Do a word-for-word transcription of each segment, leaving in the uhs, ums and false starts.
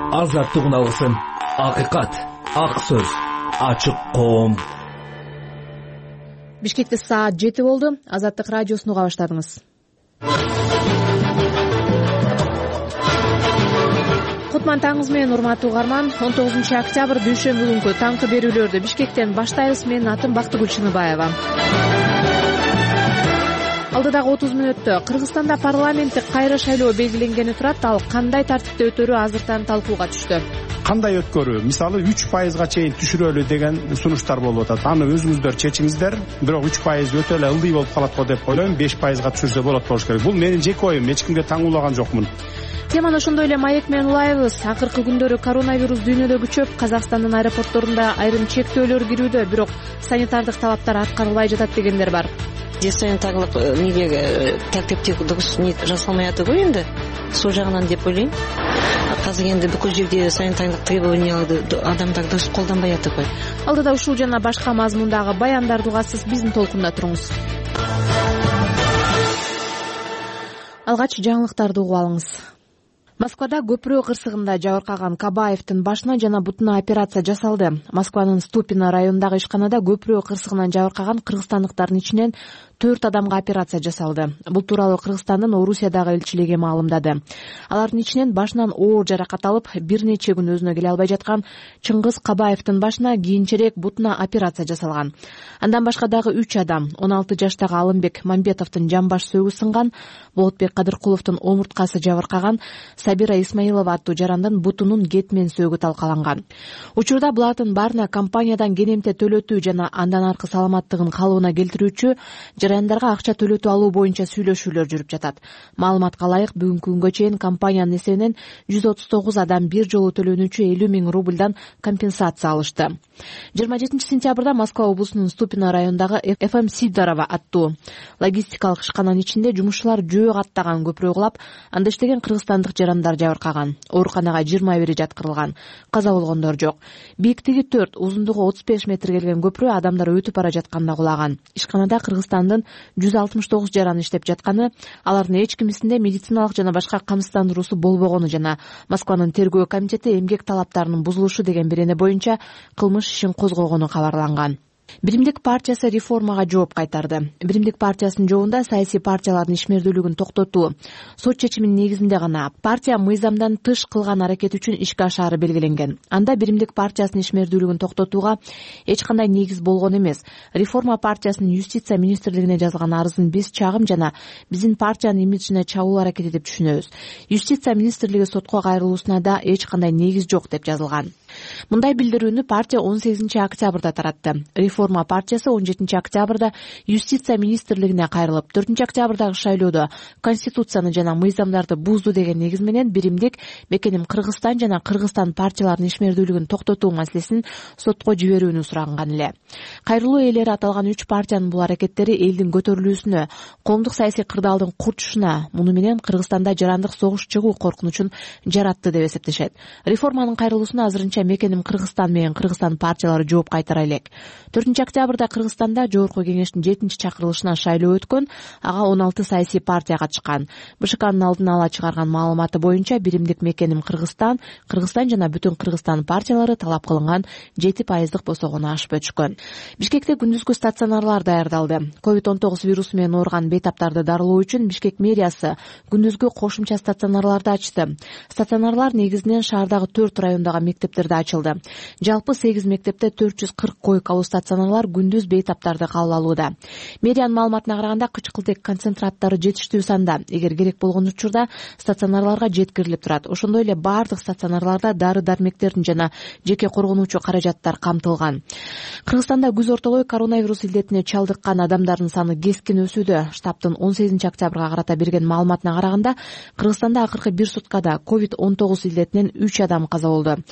азаттыгын алсын. Акыйкат, ак сөз, ачык коом. Бишкекте саат жети болду. Азаттык радиосун уга баштадыңыз. Кутман таңыңыз менен, урматтуу угарман. он тогузунчу октябрь дүйшөмбү күнкү таңкы берүүлөрдү Бишкектен баштайбыз. Менин атым Бактыгүл Чыныбаева. Алдыдагы отуз мүнөттө Кыргызстанда парламенттик кайра шайлоо белгиленгени турат. Ал кандай тартипте өтөрү азыртан талкууга түштү. Кандай өткөрүү? Мисалы үч пайызга чейин түшүрөлү деген сунуштар болуп атат. Аны өзүңүздөр чечиңиздер. Бирок үч пайыз өтө эле ылдый болуп калат го деп ойлойм. беш пайызга түшүрсө болот болуш керек. Бул менин жеке оюм, эч кимге таңуулаган жокмун. Теманы ошондой эле маек менен улайбыз. Акыркы күндөрү коронавирус дүйнөдө күчөп, Казакстандын аэропортторунда айрым чектөөлөр кирүүдө, бирок санитардык талаптар аткарылбай жатат дегендер бар. Санитарлык неге тартипти дурус жасалмай атат го энди. Сол жагынан деп ойлойм. Азыр энди бүкүл жерде санитарлык требованияларды адамдар дурус колдонбай атат го. Алдыда ушул жана башка мазмундагы баяндарды угасыз, биздин толкунда туруңуз. Алгач жаңылыктарды угуп алыңыз. Москвада көпүрө кырсыгында жабыркаган Кабаевдин башына жана бутуна операция жасалды. Москванын Ступино районундагы ишканада көпүрө кырсыгынан жабыркаган кыргызстандыктардын ичинен төрт адамга операция жасалды. Бул тууралуу Кыргызстандын Орусиядагы элчилиги маалымдады. Алардын ичинен башынан оор жаракат алып, бир нече күн өзүнө келе албай жаткан Чыңгыз Кабаевдин башына кийинчерээк бутуна операция жасалган. Андан башка дагы үч адам, он алты жаштагы Алымбек Мамбетовдун жамбаш сөөгү сынган, Болотбек Кадыркуловдун омурткасы жабыркаган, Сабира Исмаилова аттуу жарандын бутунун кетмен сөөгү талкаланган. Учурда булардын баарына компаниядан кенемте төлөтүү жана андан аркы саламаттыгын калыбына келтирүүчү жарандарга акча төлөтүү алуу боюнча сүйлөшүүлөр жүрүп жатат. Маалыматка ылайык, бүгүнкү күнгө чейин компаниянын эсебинен жүз отуз тогуз адам бир жолу төлөнүүчү элүү миң рубльдан компенсация алышты. жыйырма жетинчи сентябрда Москва облусунун Ступино районундагы эф эм Сидорова аттуу логистикалык ишкананын ичинде жумушчулар жөө каттаган көпүрө кулап, анда иштеген кыргызстандык жарандар жабыркаган. Ооруканага жыйырма бири жаткырылган. Каза болгондор жок. Бийиктиги төрт, узундугу отуз беш метр келген көпүрө адамдар өтүп бара жатканда кулаган. Ишканада Кыргызстандын жүз алтымыш тогуз жараны иштеп жатканы, алардын эч кимисинде медициналык жана башка камсыздандыруусу болбогону жана Москванын тергөө комитети эмгек талаптарынын бузулушу деген берене боюнча кылмыш ишин козгогону кабарланган. Биримдик партиясы реформага жооп кайтарды. Биримдик партиясынын жообунда саясий партиялардын ишмердүүлүгүн токтотуу, сот чечиминин негизинде гана партия мыйзамдан тыш кылган аракет үчүн ишке ашаары белгиленген. Анда Биримдик партиясынын ишмердүүлүгүн токтотууга эч кандай негиз болгон эмес. Реформа партиясынын юстиция министрлигине жазган арызын биз чагым жана биздин партиянын имиджине чабуул аракети деп түшүнөбүз. Юстиция министрлиги сотко кайрылуусуна да эч кандай негиз жок деп жазылган. Мындай билдирүүнү партия он сегизинчи октябрда таратты. Реформа партиясы он жетинчи октябрда юстиция министрлигине кайрылып, төртүнчү октябрдагы шайлоодо конституцияны жана мыйзамдарды бузду деген негиз менен Биримдик мекеним Кыргызстан жана Кыргызстан партияларынын ишмердүүлүгүн токтотуу маселесин сотко жиберүүнү сураган эле. Кайрылуу ээлери аталган үч партиянын бул аракеттери элдин көтөрүлүүсүнө, коомдук саясий кырдаалдын курчушуна, муну менен Кыргызстанда жарандык согуш чыгуу коркунучун жаратты деп эсептешет. Реформанын кайрылуусуна азырынча мекеним Кыргызстан менен Кыргызстан партиялары жооп кайтара элек. төртүнчү октябрда Кыргызстанда Жогорку кеңештин жетинчи чакырылышына шайлоо өткөн, ага он алты саясий партия катышкан. бэ шэ канын алдын ала чыгарган маалыматы боюнча Биримдик мекеним Кыргызстан, Кыргызстан жана бүтүн Кыргызстан партиялары талап кылынган жети пайыздык босогону ашып өтүшкөн. Бишкекте күндүзгү стационарлар даярдалды. ковид он тогуз вирусу менен ооруган бейтаптарды дарылоо үчүн Бишкек мэриясы күндүзгү кошумча стационарларды ачты. Стационарлар негизинен шаардагы төрт райондагы мектептерде ачылды. Жалпы сегиз мектепте төрт жүз кырк койкалуу стационарлар күндүз бейтаптарды кабыл алууда. Мэриянын маалыматына караганда кычкылтек концентраттары жетиштүү санда, эгер керек болгон учурда стационарларга жеткирилип турат. Ошондой эле баардык стационарларда дары-дармектердин жана жеке коргонуучу каражаттар камтылган. Кыргызстанда күз ортолой коронавирус илдетине чалдыккан адамдардын саны кескин өсүүдө. Штабтын он сегизинчи октябрга карата берген маалыматына караганда, Кыргызстанда акыркы бир суткада ковид он тогуз илдетинен үч адам каза болду.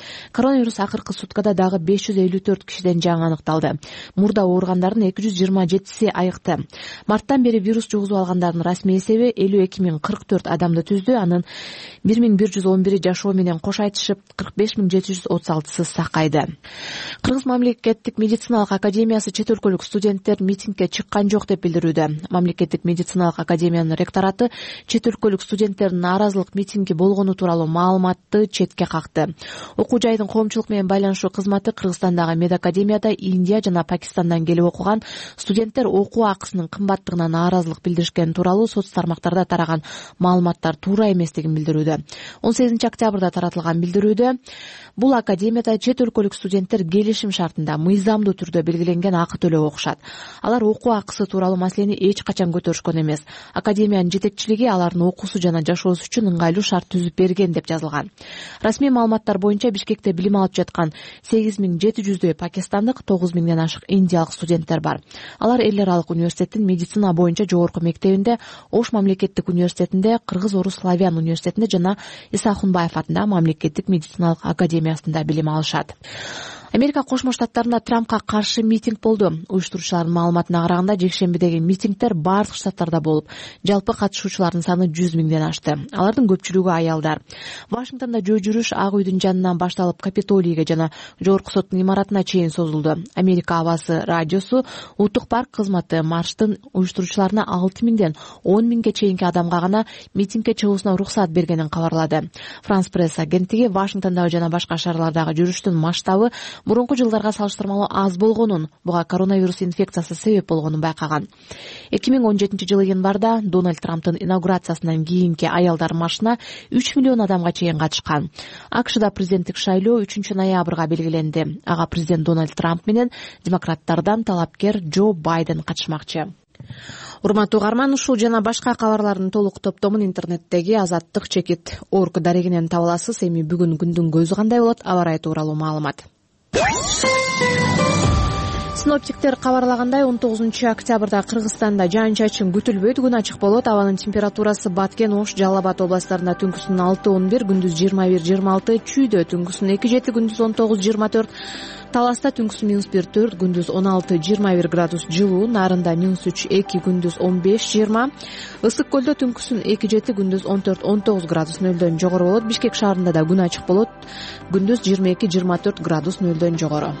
Коронавирус акыркы суткада дагы беш жүз элүү төрт кишиден жаңы аныкталды. Мурда ооругандардын эки жүз жыйырма жетиси айыкты. Марттан бери вирус жугузуп алгандардын расмий эсеби элүү эки миң кырк төрт адамды түздү. Анын бир миң бир жүз он бири жашоо менен кош айтышып, кырк беш миң жети жүз отуз алтысы сакайды. Кыргыз мамлекеттик медициналык академиясы чет өлкөлүк студенттер митингге чыккан жок деп билдирүүдө. Мамлекеттик медициналык академиянын ректораты чет өлкөлүк студенттердин нааразылык митинги болгону тууралуу маалыматты четке какты. Окуу жайдын коомчулук менен байланышуу кызматы Кыргызстандагы медакадемияда Индия жана Пакистандан келип окуган студенттер окуу акысынын кымбаттыгына нааразылык билдиришкени тууралуу соц тармактарда тараган маалыматтар туура эместигин билдирүүдө. он сегизинчи октябрда таратылган билдирүүдө бул академияда чет өлкөлүк студенттер келишим шартында мыйзамдуу түрдө белгиленген акы төлөп окушат. Алар окуу акысы тууралуу маселени эч качан көтөрүшкөн эмес. Академиянын жетекчилиги алардын окуусу жана жашоосу үчүн ыңгайлуу шарт түзүп берген деп жазылган. Расмий маалыматтар боюнча Бишкекте билим алып жаткан сегиз миң жети жүздөй пакистандык, тогуз миңден ашык индиялык студенттер бар. Алар эл аралык университеттин медицина боюнча жогорку мектебинде, Ош мамлекеттик университетинде, Кыргыз-Орус славян университетинде жана Иса Ахунбаев атындагы мамлекеттик медициналык академиясында билим алышат. Америка Кошмо Штаттарында Трампка каршы митинг болду. Уюштуруучулардын маалыматына караганда, жекшембидеги митингдер бардык штаттарда болуп, жалпы катышуучулардын саны жүз миңден ашты. Алардын көпчүлүгү аялдар. Вашингтонда жөө жүрүш Ак үйдүн жанынан башталып Капитолийге жана жогорку соттун имаратына чейин созулду. Америка Авасы радиосу Улуттук парк кызматы марштын уюштуруучуларына алты миңден он миңге чейинки адамга гана митингге чыгуусуна уруксат бергенин кабарлады. Франс пресс агенттиги Вашингтондагы жана башка шаарлардагы жүрүштүн масштабы мурунку жылдарга салыштырмалуу аз болгонун, буга коронавирус инфекциясы себеп болгонун байкаган. эки миң он жетинчи жылы январда Дональд Трамптын инаугурациясынан кийинки аялдар маршына үч миллион адамга чейин катышкан. АКШда президенттик шайлоо үчүнчү ноябрга белгиленди. Ага президент Дональд Трамп менен демократтардан талапкер Джо Байден катышмакчы. Урматтуу угарман, ушул жана башка кабарлардын толук топтомун интернеттеги азаттык чекит точка орг дарегинен таба аласыз. Эми бүгүн күндүн көзү кандай болот? Аба ырайы тууралуу маалымат. Синоптиктер кабарлагандай, он тогузунчу октябрда Кыргызстанда жаан-чачын күтүлбөйт, күн ачык болот. Абанын температурасы Баткен, Ош, Жалал Абад областарында түнкүсүн алты он бир, күндүз жыйырма бир жыйырма алты, Чүйдө түнкүсүн эки жети, күндүз он тогуз жыйырма төрт, Таласта түнкүсүн минус бир төрт, күндүз он алты жыйырма бир градус жылуу, Нарында минус үч эки, күндүз он беш жыйырма, Ысык көлдө түнкүсүн эки жети, күндүз он төрт он тогуз градус нөлдөн жогору болот. Бишкек шаарында да күн ачык болот, күндүз жыйырма эки жыйырма төрт градус нөлдөн жогору.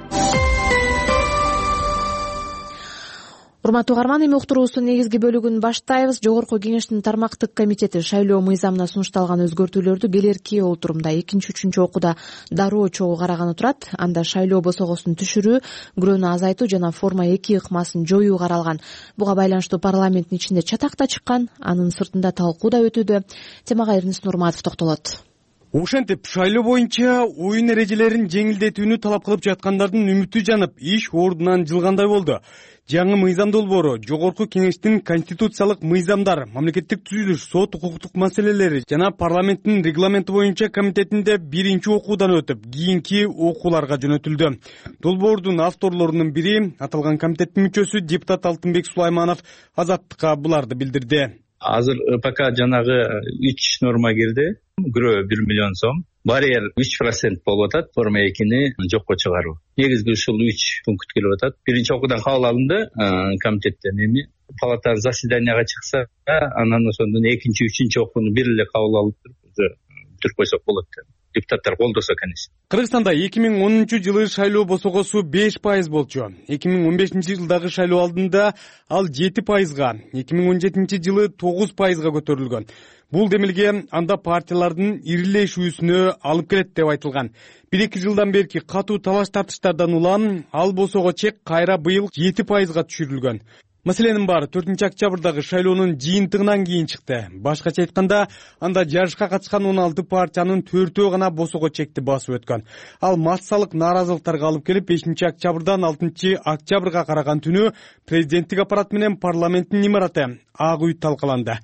Урматтуу угарман, эми уктуруубуздун негизги бөлүгүн баштайбыз. Жогорку кеңештин тармактык комитети шайлоо мыйзамына сунушталган өзгөртүүлөрдү келерки олтурумда экинчи үчүнчү окууда дароо чогуу караганы турат. Анда шайлоо босогосун түшүрүү, күрөөнү азайтуу жана форма эки ыкмасын жоюу каралган. Буга байланыштуу парламенттин ичинде чатак да чыккан, анын сыртында талкуу да өтүүдө. Темага Эрнис Нурматов токтолот. Ошентип, шайлоо боюнча оюн эрежелерин жеңилдетүүнү талап кылып жаткандардын үмүтү жанып, иш ордунан жылгандай болду. Жаңы мыйзам долбоору жогорку кеңештин конституциялык мыйзамдар, мамлекеттик түзүлүш, сот укуктук маселелери жана парламенттин регламенти боюнча комитетинде биринчи окуудан өтүп, кийинки окууларга жөнөтүлдү. Долбоордун авторлорунун бири, аталган комитеттин мүчөсү депутат Алтынбек Сулайманов Азаттыкка буларды билдирди. Азыр ПК жанагы үч норма кирди. Күрөө бир миллион сом, барьер үч процент болуп атат, форма экини жокко чыгаруу. Негизги ушул үч пункт келип атат. Биринчи окуудан кабыл алынды комитеттен, эми палата заседанияга чыкса, анан ошондон экинчи, үчүнчү окууну бир эле кабыл алып бүтүрүп койсок болот. Депутаттар колдосо, конечно. Кыргызстанда эки миң онунчу жылы шайлоо босогосу беш пайыз болчу. эки миң он бешинчи жылдагы шайлоо алдында ал жети пайызга, эки миң он жетинчи жылы тогуз пайызга көтөрүлгөн. Бул демилге анда партиялардын ирилешүүсүнө алып келет деп айтылган. бир эки жылдан берки катуу талаш тартыштардан улам ал босого чек кайра быйыл жети пайызга түшүрүлгөн. Маселенин баары төртүнчү октябрдагы шайлоонун жыйынтыгынан кийин чыкты. Башкача айтканда, анда жарышка катышкан он алты партиянын төртөө гана босого чекти басып өткөн. Ал массалык нааразылыктарга алып келип, бешинчи октябрдан алтынчы октябрга караган түнү президенттик аппарат менен парламенттин имараты Ак үй талкаланды.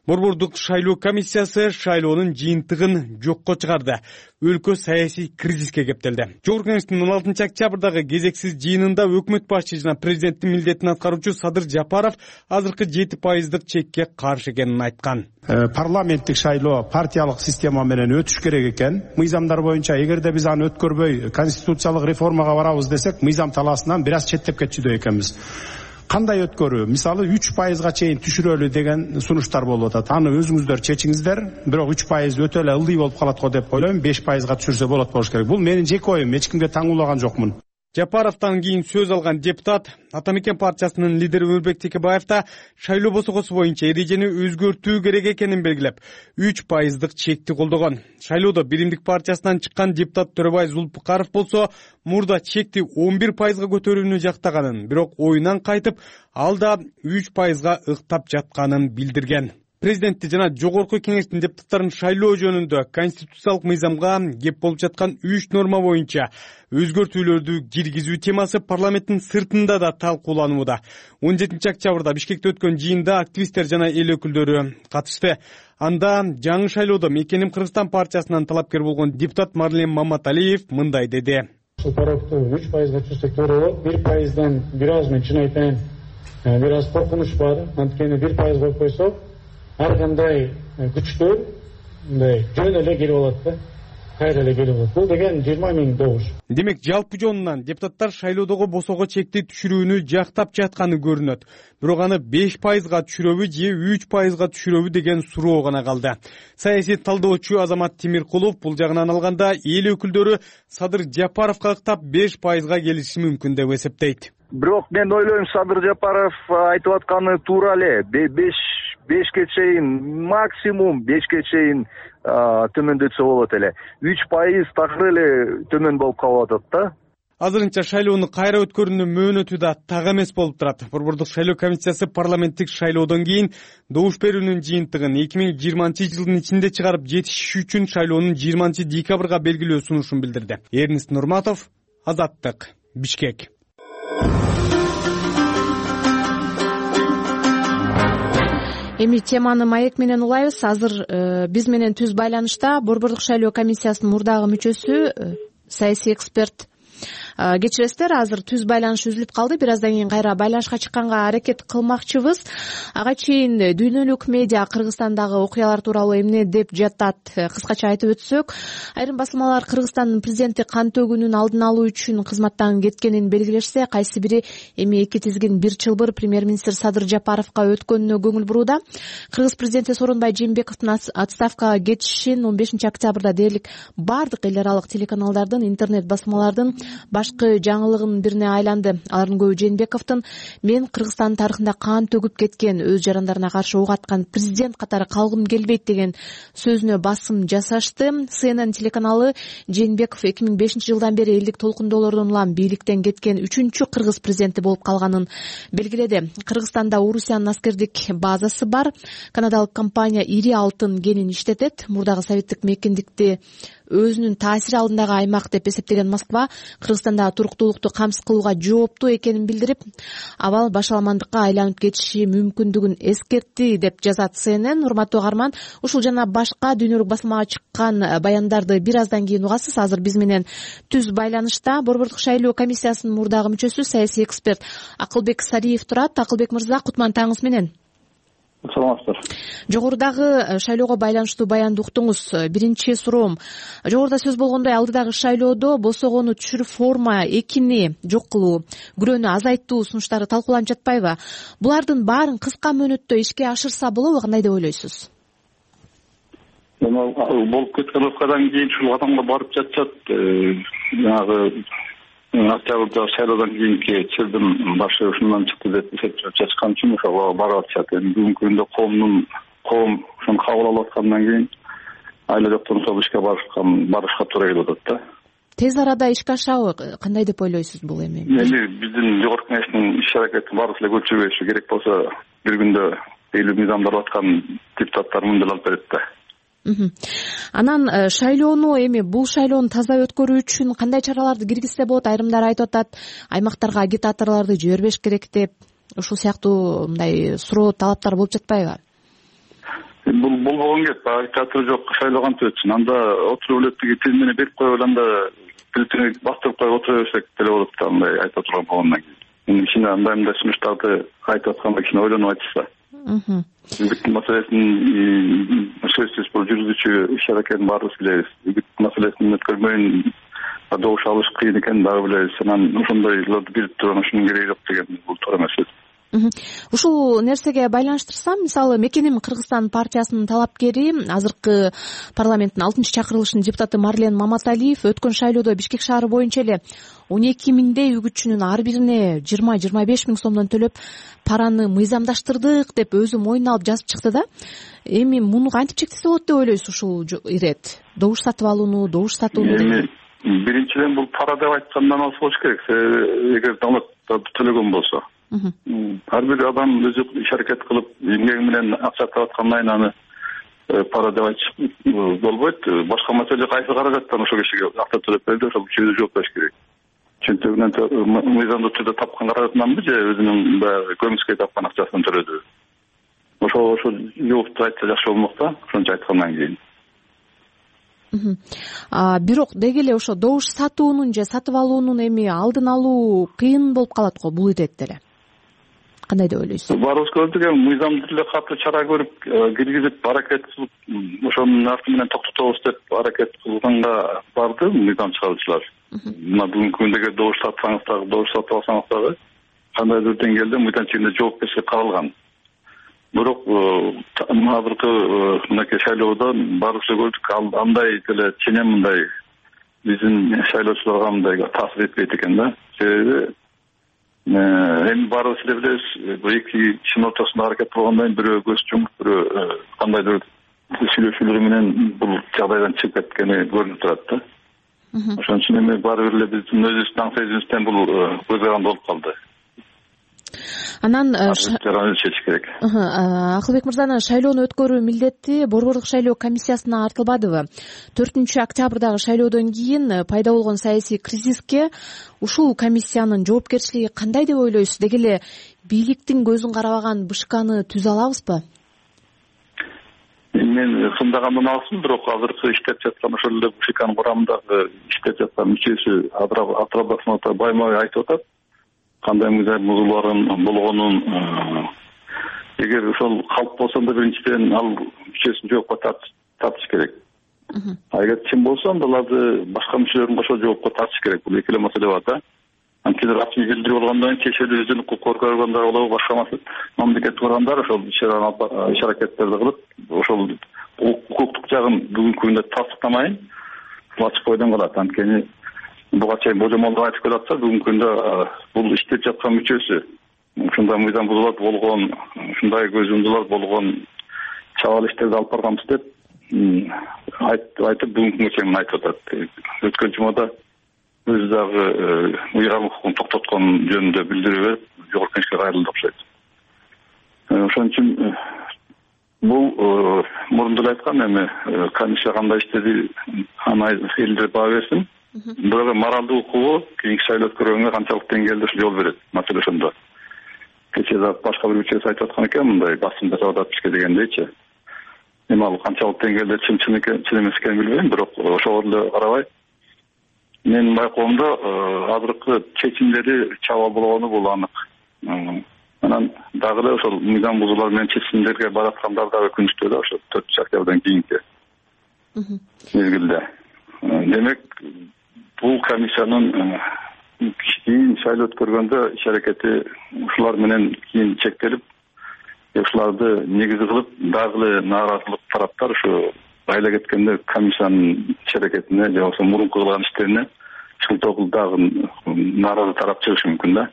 Борбордук шайлоо комиссиясы шайлоонун жыйынтыгын жокко чыгарды. Өлкө саясий кризиске кептелди. Жогорку Кеңештин он алтынчы октябрдагы кезексиз жыйынында өкмөт башчы жана президенттин милдетин аткаруучу Садыр Жапаров азыркы жети пайыздык чекке каршы экенин айткан. Парламенттик шайлоо партиялык система менен өтүш керек экен. Мыйзамдар боюнча эгерде биз аны өткөрбөй конституциялык реформага барабыз десек, мыйзам талаасынан бир аз четтеп кетчүдөй экенбиз. Кандай өткөрүү? Мисалы үч пайызга чейин түшүрөлү деген сунуштар болуп атат. Аны өзүңүздөр чечиңиздер. Бирок үч пайыз өтө эле ылдый болуп калат го деп ойлойм. беш пайызга түшүрсө болот болуш керек. Бул менин жеке оюм, эч кимге таңуулаган жокмун. Жапаровдон кийин сөз алган депутат Атамекен партиясынын лидери Өмүрбек Текебаев да шайлоо босогосу боюнча эрежени өзгөртүү керек экенин белгилеп, үч пайыздык чекти колдогон. Шайлоодо Биримдик партиясынан чыккан депутат Төрөбай Зулпукаров болсо, мурда чекти он бир пайызга көтөрүүнү жактаганын, бирок оюнан кайтып, ал да үч пайызга ыктап жатканын билдирген. Президентти жана Жогорку Кеңештин депутаттарын шайлоо жөнүндө конституциялык мыйзамга кеп болуп жаткан үч норма боюнча өзгөртүүлөрдү киргизүү темасы парламенттин сыртында да талкууланууда. он жетинчи октябрда Бишкекте өткөн жыйында активисттер жана эл өкүлдөрү катышты. Анда жаңы шайлоодо Мекеним Кыргызстан партиясынан талапкер болгон депутат Марлен Маматалиев мындай деди. Парокту үч пайызга түшүрсөк туура болот. бир пайыздан бир аз мен чын айтайын, бир аз коркунуч бар. Анткени бир пайыз коюп койсок, ар кандай күчтөр мындай жөн эле келип алат да. Кайра эле келип алат. Бул деген жыйырма миң добуш. Демек, жалпы жонунан депутаттар шайлоодогу босого чекти түшүрүүнү жактап жатканы көрүнөт. Бирок аны беш пайызга түшүрөбү же үч пайызга түшүрөбү деген суроо гана калды. Саясий талдоочу Азамат Тимиркулов бул жагынан алганда эл өкүлдөрү Садыр Жапаровго ыктап беш пайызга келиши мүмкүн деп эсептейт. Бирок мен ойлойм, Садыр Жапаров айтып атканы туура эле. беш бешке чейин, максимум бешке чейин төмөндөтсө болот эле. үч пайыз такыр эле төмөн болуп калып атат да. Азырынча шайлоону кайра өткөрүүнүн мөөнөтү да так эмес болуп турат. Борбордук шайлоо комиссиясы парламенттик шайлоодон кийин добуш берүүнүн жыйынтыгын эки миң жыйырманчы жылдын ичинде чыгарып жетишиш үчүн шайлоонун жыйырманчы декабрга белгилөө сунушун билдирди. Эрнест Нурматов, Азаттык, Бишкек. Эми теманы маек менен улайбыз. Азыр э, биз менен түз байланышта Борбордук шайлоо комиссиясынын мурдагы мүчөсү, э, саясий эксперт. Э, кечиресиздер, азыр түз байланыш үзүлүп калды. Бир аздан кийин кайра байланышка чыкканга аракет кылмакчыбыз. Ага чейин дүйнөлүк медиа Кыргызстандагы окуялар тууралуу эмне деп жатат, кыскача айтып өтсөк, айрым басылмалар Кыргызстандын президенти кан төгүүнүн алдын алуу үчүн кызматтан кеткенин белгилешсе, кайсы бири эми эки тизгин бир чылбыр премьер-министр Садыр Жапаровго өткөнүнө көңүл бурууда. Кыргыз президенти Сооронбай Жээнбековдун отставкага кетишин он бешинчи октябрда дээрлик бардык эл аралык телеканалдардын, интернет басылмалардын башкы жаңылыгынын бирине айланды. Алардын көбү Жээнбековдун мен Кыргызстан тарыхында кан төгүп кеткен, өз жарандарына каршы ок аткан президент катары калгым келбейт деген сөзүнө басым жасашты. Си Эн Эн телеканалы Жээнбеков эки миң бешинчи жылдан бери элдик толкундоолордон улам бийликтен кеткен үчүнчү кыргыз президенти болуп калганын белгиледи. Кыргызстанда Урусиянын аскердик базасы бар. Канадалык компания ири алтын кенин иштетет. Мурдагы советтик мекендикти өзүнүн таасири алдындагы аймак деп эсептеген Москва Кыргызстандагы туруктуулукту камсыз кылууга жооптуу экенин билдирип, абал башаламандыкка айланып кетиши мүмкүндүгүн эскертти деп жазат Си Эн Эн. Урматтуу угарман, ушул жана башка дүйнөлүк басмага чыккан баяндарды бир аздан кийин угасыз. Азыр биз менен түз байланышта Борбордук шайлоо комиссиясынын мурдагы мүчөсү, саясий эксперт Акылбек Сариев турат. Акылбек мырза, кутман таңыңыз менен. Саламатсыздар. Жогорудагы шайлоого байланыштуу баянды уктуңуз. Биринчи суроом, жогоруда сөз болгондой, алдыдагы шайлоодо босогону түшүрүп форма экини жок кылуу, күрөөнү азайттуу сунуштары талкууланып жатпайбы? Булардын баарын кыска мөөнөттө ишке ашырса болобу? Кандай деп ойлойсуз? Болуп кеткен окуядан кийин ушул кадамга барып жатышат. Жанагы октябрда шайлоодон кийинки чырдын башы ушундан чыкты деп эсептеп жатышкан үчүн ошого барып атышат. Эми бүгүнкү күндө коомдун коом ушуну кабыл алып аткандан кийин айла жоктон сол ишке барышкан барышка туура келип атат да. Тез арада ишке ашабы? Кандай деп ойлойсуз бул эми? Эми биздин жогорку кеңештин иш аракетин баарысы эле көчүрбөйүшү керек болсо бир күндө элүү мыйзамдалып аткан депутаттар мындай алып берет да. Анан шайлоону эми бул шайлоону таза өткөрүү үчүн кандай чараларды киргизсе болот? Айрымдар айтып атат, аймактарга агитаторлорду жибербеш керек деп. Ушул сыяктуу мындай суроо талаптар болуп жатпайбы? бул болбогон кеп агитатор жок, шайлоо кантип өтсүн? Анда отуруп элек тиги тил менен берип коюп анда бюллетень бастырып коюп отура берсек деле болот да, андай айтып турган болгондон кийин. Мунун ичинде андай мындай сунуштарды айтып атканда кичине ойлонуп айтышса. Үгүт маселесин сөзсүз бул жүргүзүүчү иш-аракетин баарыбыз билебиз. Үгүт маселесин өткөрмөйүн добуш алыш кыйын экенин дагы билебиз. Анан ошондойлорду билип туруп ушунун кереги жок деген бул туура эмес. Ушул нерсеге байланыштырсам, мисалы Мекеним Кыргызстан партиясынын талапкери, азыркы парламенттин алтынчы чакырылышынын депутаты Марлен Маматалиев өткөн шайлоодо Бишкек шаары боюнча эле он эки миңдей үгүтчүнүн ар бирине жыйырма жыйырма беш миң сомдон төлөп параны мыйзамдаштырдык деп өзү мойнуна алып жазып чыкты да. Эми муну кантип чектесе болот деп ойлойсуз ушул ирет? Добуш сатып алууну, добуш сатууну? Эми биринчиден бул пара деп айткандан алыс болуш керек. Эгер давлат төлөгөн болсо, ар бир адам өзү иш-аракет кылып эмгеги менен акча таап аткандан кийин аны пара деп айтыш болбойт. Башка маселе кайсы каражаттан ошол кишиге акча төлөп берди, ошол кишиге жооп бериш керек. Чөнтөгүнөн мыйзамдуу түрдө тапкан каражатынанбы же өзүнүн баягы көмүскө тапкан акчасын төлөдүбү? Ошо ошо жоопту айтса жакшы болмок да, ошончо айткандан кийин. Бирок деги эле ошо добуш сатуунун же сатып алуунун эми алдын алуу кыйын болуп калат го бул иретте эле. Кандай деп ойлойсуз? Баарыбыз көрдүк, эми мыйзамдуу эле катуу чара көрүп киргизип аракет кылып ошонун арты менен токтотобуз деп аракет кылганга барды мыйзам чыгаруучулар. Мына бүгүнкү күндө добуш сатсаңыз дагы, добуш сатып алсаңыз дагы кандайдыр деңгээлде мыйзам чегинде жоопкерчилик каралган. Бирок азыркы мынакей шайлоодо баарыбыз көрдүк, андай деле ченем мындай биздин шайлоочуларга мындай таасир этпейт экен да. Себеби эми баарыбыз эле билебиз, бул эки кишинин ортосунда аракет кылгандан кийин бирөө көз жумуп, бирөө кандайдыр сүйлөшүүлөр менен бул жагдайдан чыгып кеткени көрүнүп турат да. Ошон үчүн эми баары бир эле биздин өзүбүздүн аң сезимибизден бул көз каранды болуп калды. Анан чечиш керек. Акылбек мырзанын шайлоону өткөрүү милдети Борбордук шайлоо комиссиясына артылбадыбы? төртүнчү октябрдагы шайлоодон кийин пайда болгон саясий кризиске ушул комиссиянын жоопкерчилиги кандай деп ойлойсуз? Деги эле бийликтин көзүн карабаган БШКны түзө алабызбы? Мен сындагандын алсын, бирок азыркы иштеп жаткан ошол эле БШКнын курамындагы иштеп жаткан мүчөсү Атырабасын байма-бай айтып атат. Кандай мыйзам бузуулардын болгонун, эгер ошол калп болсо да биринчиден ал мүчөсүн жоопко тартыш керек. А эгер чын болсо анда аларды башка мүчөлөрүн кошо жоопко тартыш керек. Бул эки эле маселе бар да. Анткени расмий билдирип болгондон кийин чечүүнү өздөрүн укук коргоогондар болобу, башка мамлекеттик органдар ошол иш-аракеттерди кылып, ошол укуктук жагын бүгүнкү күндө тастыктамайын ачык бойдон калат. Анткени буга чейин божомолдук айтып келатса, бүгүнкү күндө бул иштеп жаткан мүчөсү ушундай мыйзам бузуулар болгон, ушундай көз жумдулар болгон чабал иштерди алып барганбыз деп айтып бүгүнкү күнгө чейин айтып атат. Өткөн жумада өзү дагы ыйгарым укугун токтоткон жөнүндө билдирүү берип, жогорку кеңешке кайрылды окшойт. Ошон үчүн бул мурунда эле айткан, эми комиссия кандай иштеди, аны элдер баа берсин. Бирок моралдык укугу кийинки шайлоо өткөргөнгө канчалык деңгээлде жол берет, маселе ошондо. Кечээ да башка бир мүчөсү айтып аткан экен, мындай басым жасап атат бизге дегендейчи. Эми ал канчалык деңгээлде чын чын экен, чын эмес экенин билбейм, бирок ошого эле карабай менин байкоомдо азыркы чечимдери чабал болгону бул анык. Анан дагы эле ошол мыйзам бузуулар менен чечимдерге бараткандар да өкүнүчтүү да, ошо төртүнчү октябрдан кийинки мезгилде. Демек, бул комиссиянын кийин шайлоо өткөргөндө иш-аракети ушулар менен кийин чектелип, ушуларды негизи кылып, дагы эле нааразылык тараптар ушу айла кеткенде комиссиянын иш-аракетине же болбосо мурунку кылган иштерине шылтоо кылып дагы нааразы тарап чыгышы мүмкүн да.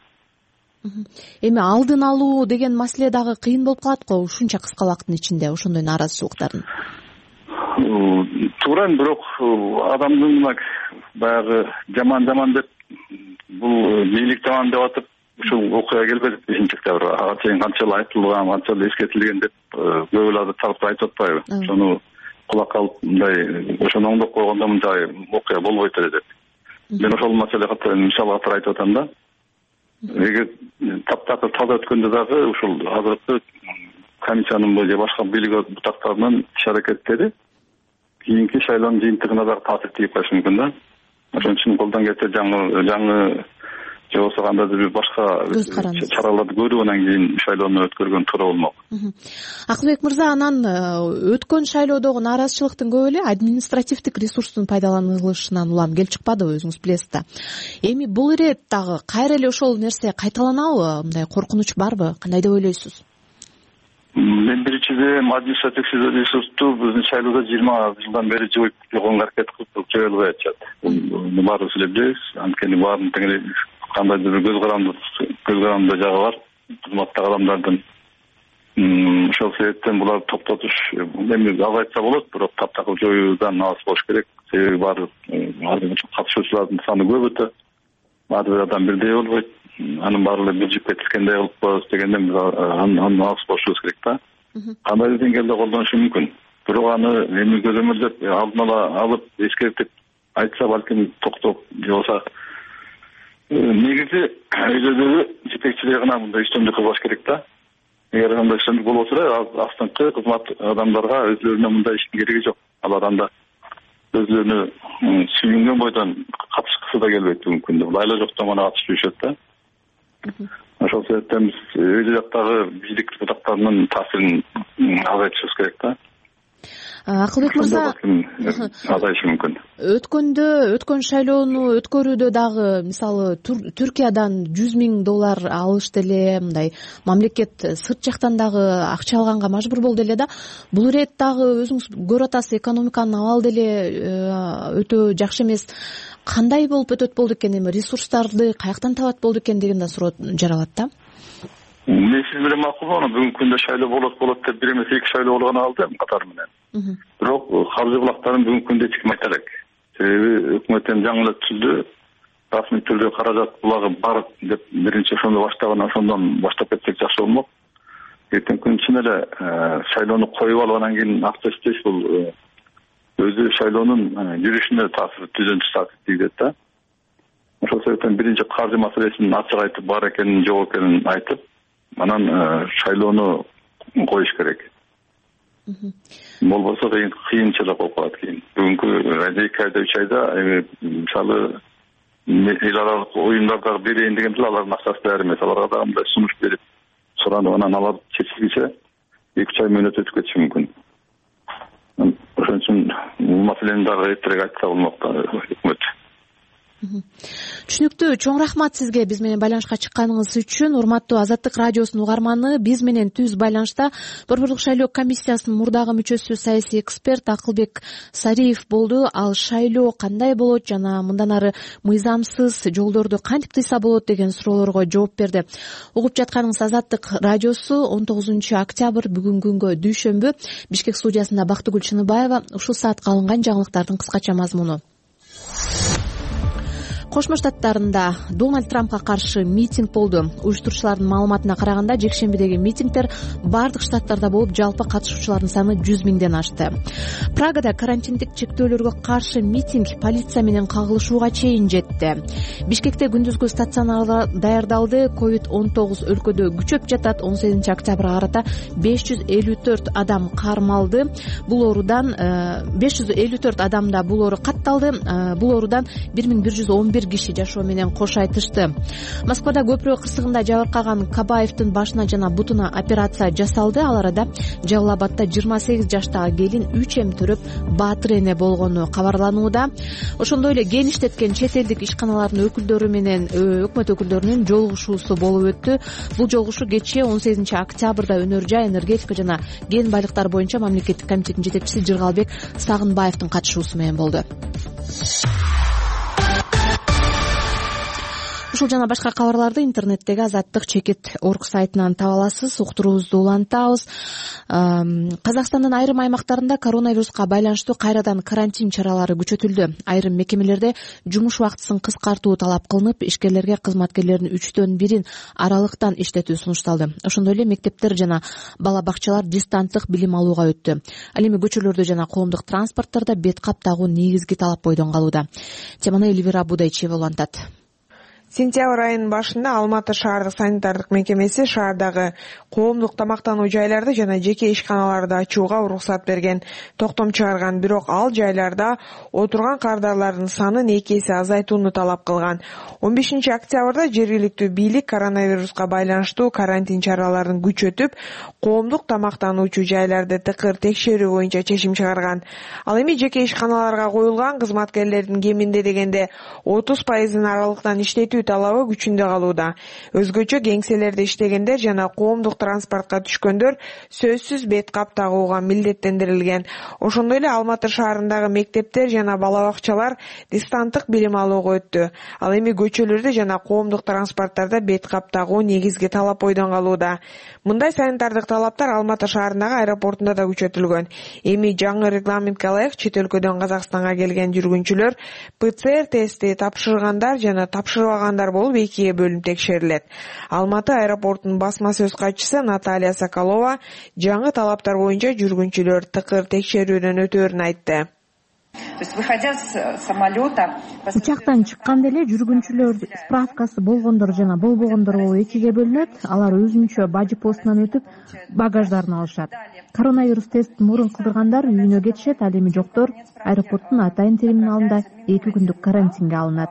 Эми алдын алуу деген маселе дагы кыйын болуп калат го ушунча кыска убакыттын ичинде ошондой нааразычылыктардын. Туура, бирок адамдын мына баягы жаман-жаман деп бул бийлик жаман деп атып ушул окуя келбedi бешинчи октябрь. Ага чейин канчалык айтылган, канчалык эскертилген деп көп эле тараптар айтып атпайбы? Ошону кулакка алып мындай ошону оңдоп койгондо мындай окуя болбойт эле деп. Мен ошол маселе катары мисал катары айтып атам да. Эгер таптакыр талдап өткөндө дагы ушул азыркы комиссиянын же башка бийлик бутактарынын иш аракеттери кийинки шайлоонун жыйынтыгына дагы таасир тийип калышы мүмкүн да. Ошон үчүн колдон келсе жаңы жаңы же болбосо кандайдыр бир башка чараларды көрүп анан кийин шайлоону өткөргөн туура болмок. Акылбек мырза, анан өткөн шайлоодогу нааразычылыктын көбү эле административдик ресурстун пайдаланылышынан улам келип чыкпадыбы, өзүңүз билесиз да. Эми бул ирет дагы кайра эле ошол нерсе кайталанабы? Мындай коркунуч барбы? Кандай деп ойлойсуз? Мен биринчиден административдик ресурсту биздин шайлоодо жыйырма жылдан бери жоюп жогонго аракет кылып жоюлбай албай атышат. Буну баарыбыз эле билебиз. Анткени баарынын теңири кандайдыр бир көз каранды көз каранды жагы бар кызматтагы адамдардын. Ошол себептен буларды токтотуш эми азайтса болот, бирок таптакыр жоюудан алыс болуш керек. Себеби баары катышуучулардын саны көп өтө. Баары бир адам бирдей болбойт. Анын баары эле биржип кетишкендей кылып коебуз дегенден биз андан алыс болушубуз керек да. Кандайдыр деңгээлде колдонушу мүмкүн. Бирок аны эми көзөмөлдөп алдын ала алып эскертип айтса балким токтоп же болбосо негизи өздөрү жетекчилери гана мындай үстөмдүк кылбаш керек да. Эгер андай үстөмдүк болбосо эле астыңкы кызмат адамдарга өзлөрүнө мындай иштин кереги жок. Алар анда өзлөрүнө сүйүнгөн бойдон катышкысы да келбейт бүгүнкү күндө. Бул айла жоктон гана катышып жүрүшөт да. Ошол себептен биз өз жактагы бийлик бутактарынын таасирин азайтышыбыз керек да. Акылбек мырза, азайышы мүмкүн. Өткөндө өткөн шайлоону өткөрүүдө дагы мисалы Түркиядан жүз миң доллар алышты эле, мындай мамлекет сырт жактан дагы акча алганга мажбур болду эле да. Бул ирет дагы өзүңүз көрүп атасыз, экономиканын абалы деле өтө жакшы эмес. Кандай болуп өтөт болду экен, эми ресурстарды каяктан табат болду экен деген да суроо жаралат да. Мен сиз менен макулмун, бүгүнкү күндө шайлоо болот болот деп бир эмес эки шайлоо болгон алды катары менен. Бирок каржы булактарын бүгүнкү күндө эч ким айта элек. Себеби өкмөттөн жаңы эле түздү, расмий түрдө каражат булагы бар деп биринчи ошондо баштаган, ошондон баштап кетсек жакшы болмок. Эртең күн чын эле шайлоону коюп алып анан кийин акча иштеш бул өзү шайлоонун жүрүшүнө таасир түзөнчү таасир тийгизет да. Ошол себептен биринчи каржы маселесин ачык айтып, бар экенин, жок экенин айтып, анан шайлоону коюш керек. Болбосо кыйынчылык болуп калат кийин. Бүгүнкү эки айда, үч айда эми мисалы эл аралык оюндарга берейин деген эле алардын акчасы баары эмес. Аларга да мындай сунуш берип, суранып анан алар чечилгиче эки үч ай мөөнөт өтүп кетиши мүмкүн. Ошон үчүн бул маселени дагы эртерээк айтса болмок да өкмөт. Түшүнүктүү. Чоң рахмат сизге биз менен байланышка чыкканыңыз үчүн. Урматтуу Азаттык радиосунун угарманы, биз менен түз байланышта Борбордук шайлоо комиссиясынын мурдагы мүчөсү, саясий эксперт Акылбек Сариев болду. Ал шайлоо кандай болот жана мындан ары мыйзамсыз жолдорду кантип тыйса болот деген суроолорго жооп берди. Угуп жатканыңыз Азаттык радиосу, он тогузунчу октябрь бүгүнкү күнгө дүйшөмбү. Бишкек студиясында Бактыгүл Чыныбаева. Ушул саатка алынган жаңылыктардын кыскача мазмуну. Кошмо Штаттарында Дональд Трампка каршы митинг болду. Уюштуруучулардын маалыматына караганда, жекшембидеги митингдер бардык штаттарда болуп, жалпы катышуучулардын саны жүз миңден ашты. Прагада карантиндик чектөөлөргө каршы митинг полиция менен кагылышууга чейин жетти. Бишкекте күндүзгү стационарга даярдалды. ковид он тогуз өлкөдө күчөп жатат. он сегизинчи октябрга карата беш жүз элүү төрт адам кармалды. Бул оорудан беш жүз элүү төрт адамда бул оору катталды. Бул оорудан бир миң бир жүз он бир киши жашоо менен кош айтышты. Москвада көпүрө кырсыгында жабыркаган Кабаевдин башына жана бутуна операция жасалды. Ал арада Жалал-Абадда жыйырма сегиз жаштагы келин үч эм төрөп баатыр эне болгону кабарланууда. Ошондой эле ген иштеткен чет элдик ишканалардын өкүлдөрү менен өкмөт өкүлдөрүнүн жолугушуусу болуп өттү. Бул жолугушуу кечээ он сегизинчи октябрда Өнөр жай, энергетика жана ген байлыктар боюнча мамлекеттик комитеттин жетекчиси Жыргалбек Сагынбаевдин катышуусу менен болду. Ушул жана башка кабарларды интернеттеги Азаттык чекит орг сайтынан таба аласыз. Уктуруубузду улантабыз. Казакстандын айрым аймактарында коронавируска байланыштуу кайрадан карантин чаралары күчөтүлдү. Айрым мекемелерде жумуш убактысын кыскартуу талап кылынып, ишкерлерге кызматкерлердин үчтөн бирин аралыктан иштетүү сунушталды. Ошондой эле мектептер жана бала бакчалар дистанттык билим алууга өттү. Ал эми көчөлөрдө жана коомдук транспорттордо бет кап тагуу негизги талап бойдон калууда. Теманы Элвира Будайчева улантат. Сентябрь айынын башында Алматы шаардык санитардык мекемеси шаардагы коомдук тамактануу жайларды жана жеке ишканаларды ачууга уруксат берген, токтом чыгарган. Бирок ал жайларда отурган кардарлардын санын эки эсе азайтууну талап кылган. он бешинчи октябрда жергиликтүү бийлик коронавируска байланыштуу карантин чараларын күчөтүп, коомдук тамактануучу жайларды тыкыр текшерүү боюнча чечим чыгарган. Ал эми жеке ишканаларга коюлган кызматкерлердин кеминде дегенде отуз пайызын аралыктан иштетүү талабы күчүндө калууда. Өзгөчө кеңселерде иштегендер жана коомдук транспортко түшкөндөр сөзсүз бет кап тагууга милдеттендирилген. Ошондой эле Алматы шаарындагы мектептер жана бала бакчалар дистанттык билим алууга өттү. Ал эми көчөлөрдө жана коомдук транспорттарда бет кап тагуу негизги талап бойдон калууда. Мындай санитардык талаптар Алматы шаарындагы аэропортунда да күчөтүлгөн. Эми жаңы регламентке ылайык чет өлкөдөн Казакстанга келген жүргүнчүлөр ПЦР тести тапшыргандар жана тапшырбагандар болуп экиге бөлүнүп текшерилет. Алматы аэропортунун басма сөз катчысы Наталья Соколова жаңы талаптар боюнча жүргүнчүлөр тыкыр текшерүүдөн өтөөрүн айтты. Учактан чыкканда эле жүргүнчүлөр справкасы болгондор жана болбогондор болуп экиге бөлүнөт. Алар өзүнчө бажы постунан өтүп багаждарын алышат. Коронавирус тестин мурун кылдыргандар үйүнө кетишет, ал эми жоктор аэропорттун атайын терминалында эки күндүк карантинге алынат,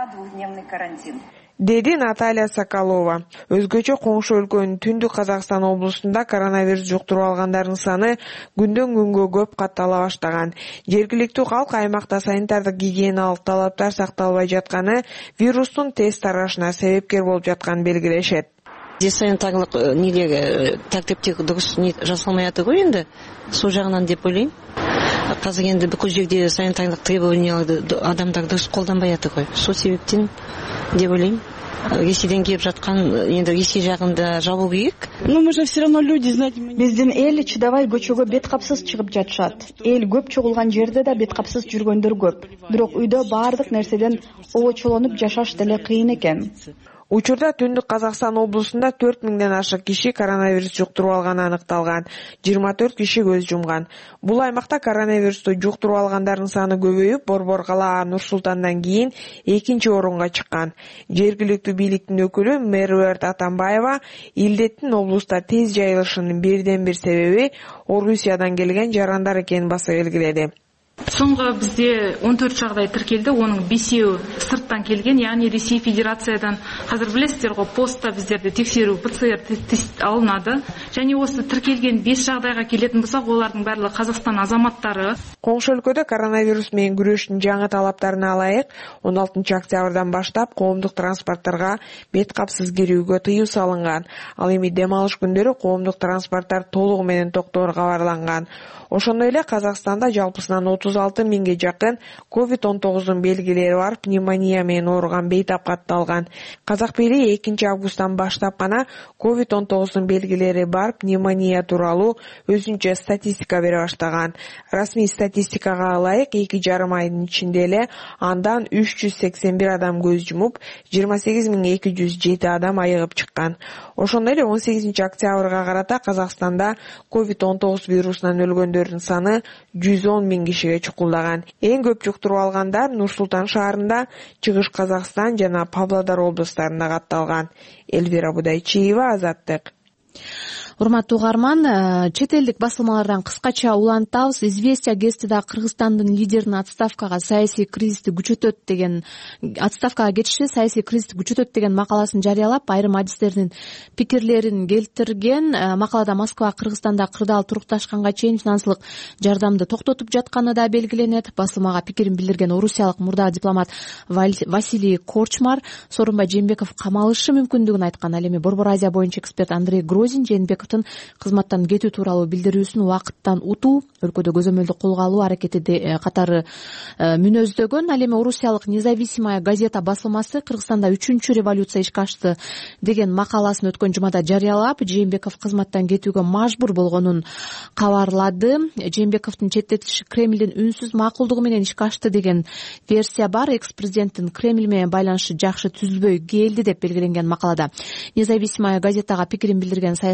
деди Наталья Соколова. Өзгөчө коңшу өлкөнүн Түндүк Казакстан облусунда коронавирус жуктуруп алгандардын саны күндөн күнгө көп каттала баштаган. Жергиликтүү калк аймакта санитардык гигиеналык талаптар сакталбай жатканы вирустун тез тарашына себепкер болуп жатканын белгилешет. Санитарлык неге тартиптик дурус жасалмай атат го энди. Сол жагынан деп ойлойм. Азыр энди бүкүл жерде санитарлык требованияларды адамдар дурус колдонбай атат го. Сол себептен деп ойлойм. Ресейден келип жаткан энди Ресей жагында жабуу керек. Но мы же все равно люди, знаете, биздин эл чыдабай көчөгө бет капсыз чыгып жатышат. Эл көп чогулган жерде да бет капсыз жүргөндөр көп. Бирок үйдө баардык нерседен обочолонуп жашаш деле кыйын экен. Учурда Түндүк Казакстан облусунда төрт миңден ашык киши коронавирус жуктуруп алганы аныкталган, жыйырма төрт киши көз жумган. Бул аймакта коронавирусту жуктуруп алгандардын саны көбөйүп, Борбор кала Нур Султандан кийин экинчи орунга чыккан. Жергиликтүү бийликтин өкүлү Меруерт Атамбаева илдеттин облуста тез жайылышынын бирден бир себеби Орусиядан келген жарандар экенин баса белгиледи. Соңғы бізде он төрт жағдай тіркелді, оның бесеуі сырттан келген, яғни Ресей Федерациядан. Қазір білесіздер ғой, постта біздерде тексеру ПЦР тест алынады. Және осы тіркелген бес жағдайға келетін болсақ, олардың барлығы Қазақстан азаматтары. Коңшу өлкөдө коронавирус менен күрөштүн жаңы талаптарына ылайык он алтынчы октябрдан баштап коомдук транспортторго бет капсыз кирүүгө тыюу салынган. Ал эми дем алыш күндөрү коомдук транспорттор толугу менен токтоору кабарланган. Ошондой эле Казакстанда жалпысынан отуз алты миңге жакын ковид он тогуздун белгилери бар пневмония менен ооруган бейтап катталган. Казак бийлиги экинчи августтан баштап гана ковид он тогуздун белгилери бар пневмония тууралуу өзүнчө статистика бере баштаган. Расмий статистикага ылайык эки жарым айдын ичинде эле андан үч жүз сексен бир адам көз жумуп, жыйырма сегиз миң эки жүз жети адам айыгып чыккан. Ошондой эле он сегизинчи октябрга карата Казакстанда ковид он тогуз вирусунан өлгөндөрдүн саны жүз он миң кишиге чукулдаган. Эң көп жуктуруп алгандар Нур Султан шаарында, Чыгыш Казакстан жана Павлодар облустарында катталган. Элвира Будайчиева, Азаттык. Урматтуу угарман, чет элдик басылмалардан кыскача улантабыз. Известия гезитиде Кыргызстандын лидеринин отставкага саясий кризисти күчөтөт деген отставкага кетиши саясий кризисти күчөтөт деген макаласын жарыялап, айрым адистердин пикирлерин келтирген. Макалада Москва Кыргызстанда кырдаал турукташканга чейин финансылык жардамды токтотуп жатканы да белгиленет. Басылмага пикирин билдирген орусиялык мурда дипломат Василий Корчмар Сооронбай Жээнбеков камалышы мүмкүндүгүн айткан. Ал эми Борбор Азия боюнча эксперт Андрей Грозин Жээнбеков кызматтан кетүү тууралуу билдирүүсүн убакыттан утуу, өлкөдө көзөмөлдү колго алуу аракети катары мүнөздөгөн. Ал эми орусиялык Независимая газета басылмасы Кыргызстанда үчүнчү революция ишке ашты деген макаласын өткөн жумада жарыялап, Жээнбеков кызматтан кетүүгө мажбур болгонун кабарлады. Жээнбековдун четтетиши Кремлдин үнсүз макулдугу менен ишке ашты деген версия бар. Экс-президенттин Кремль менен байланышы жакшы түзүлбөй келди деп белгиленген макалада. Независимая газетага пикирин билдирген саясаттануу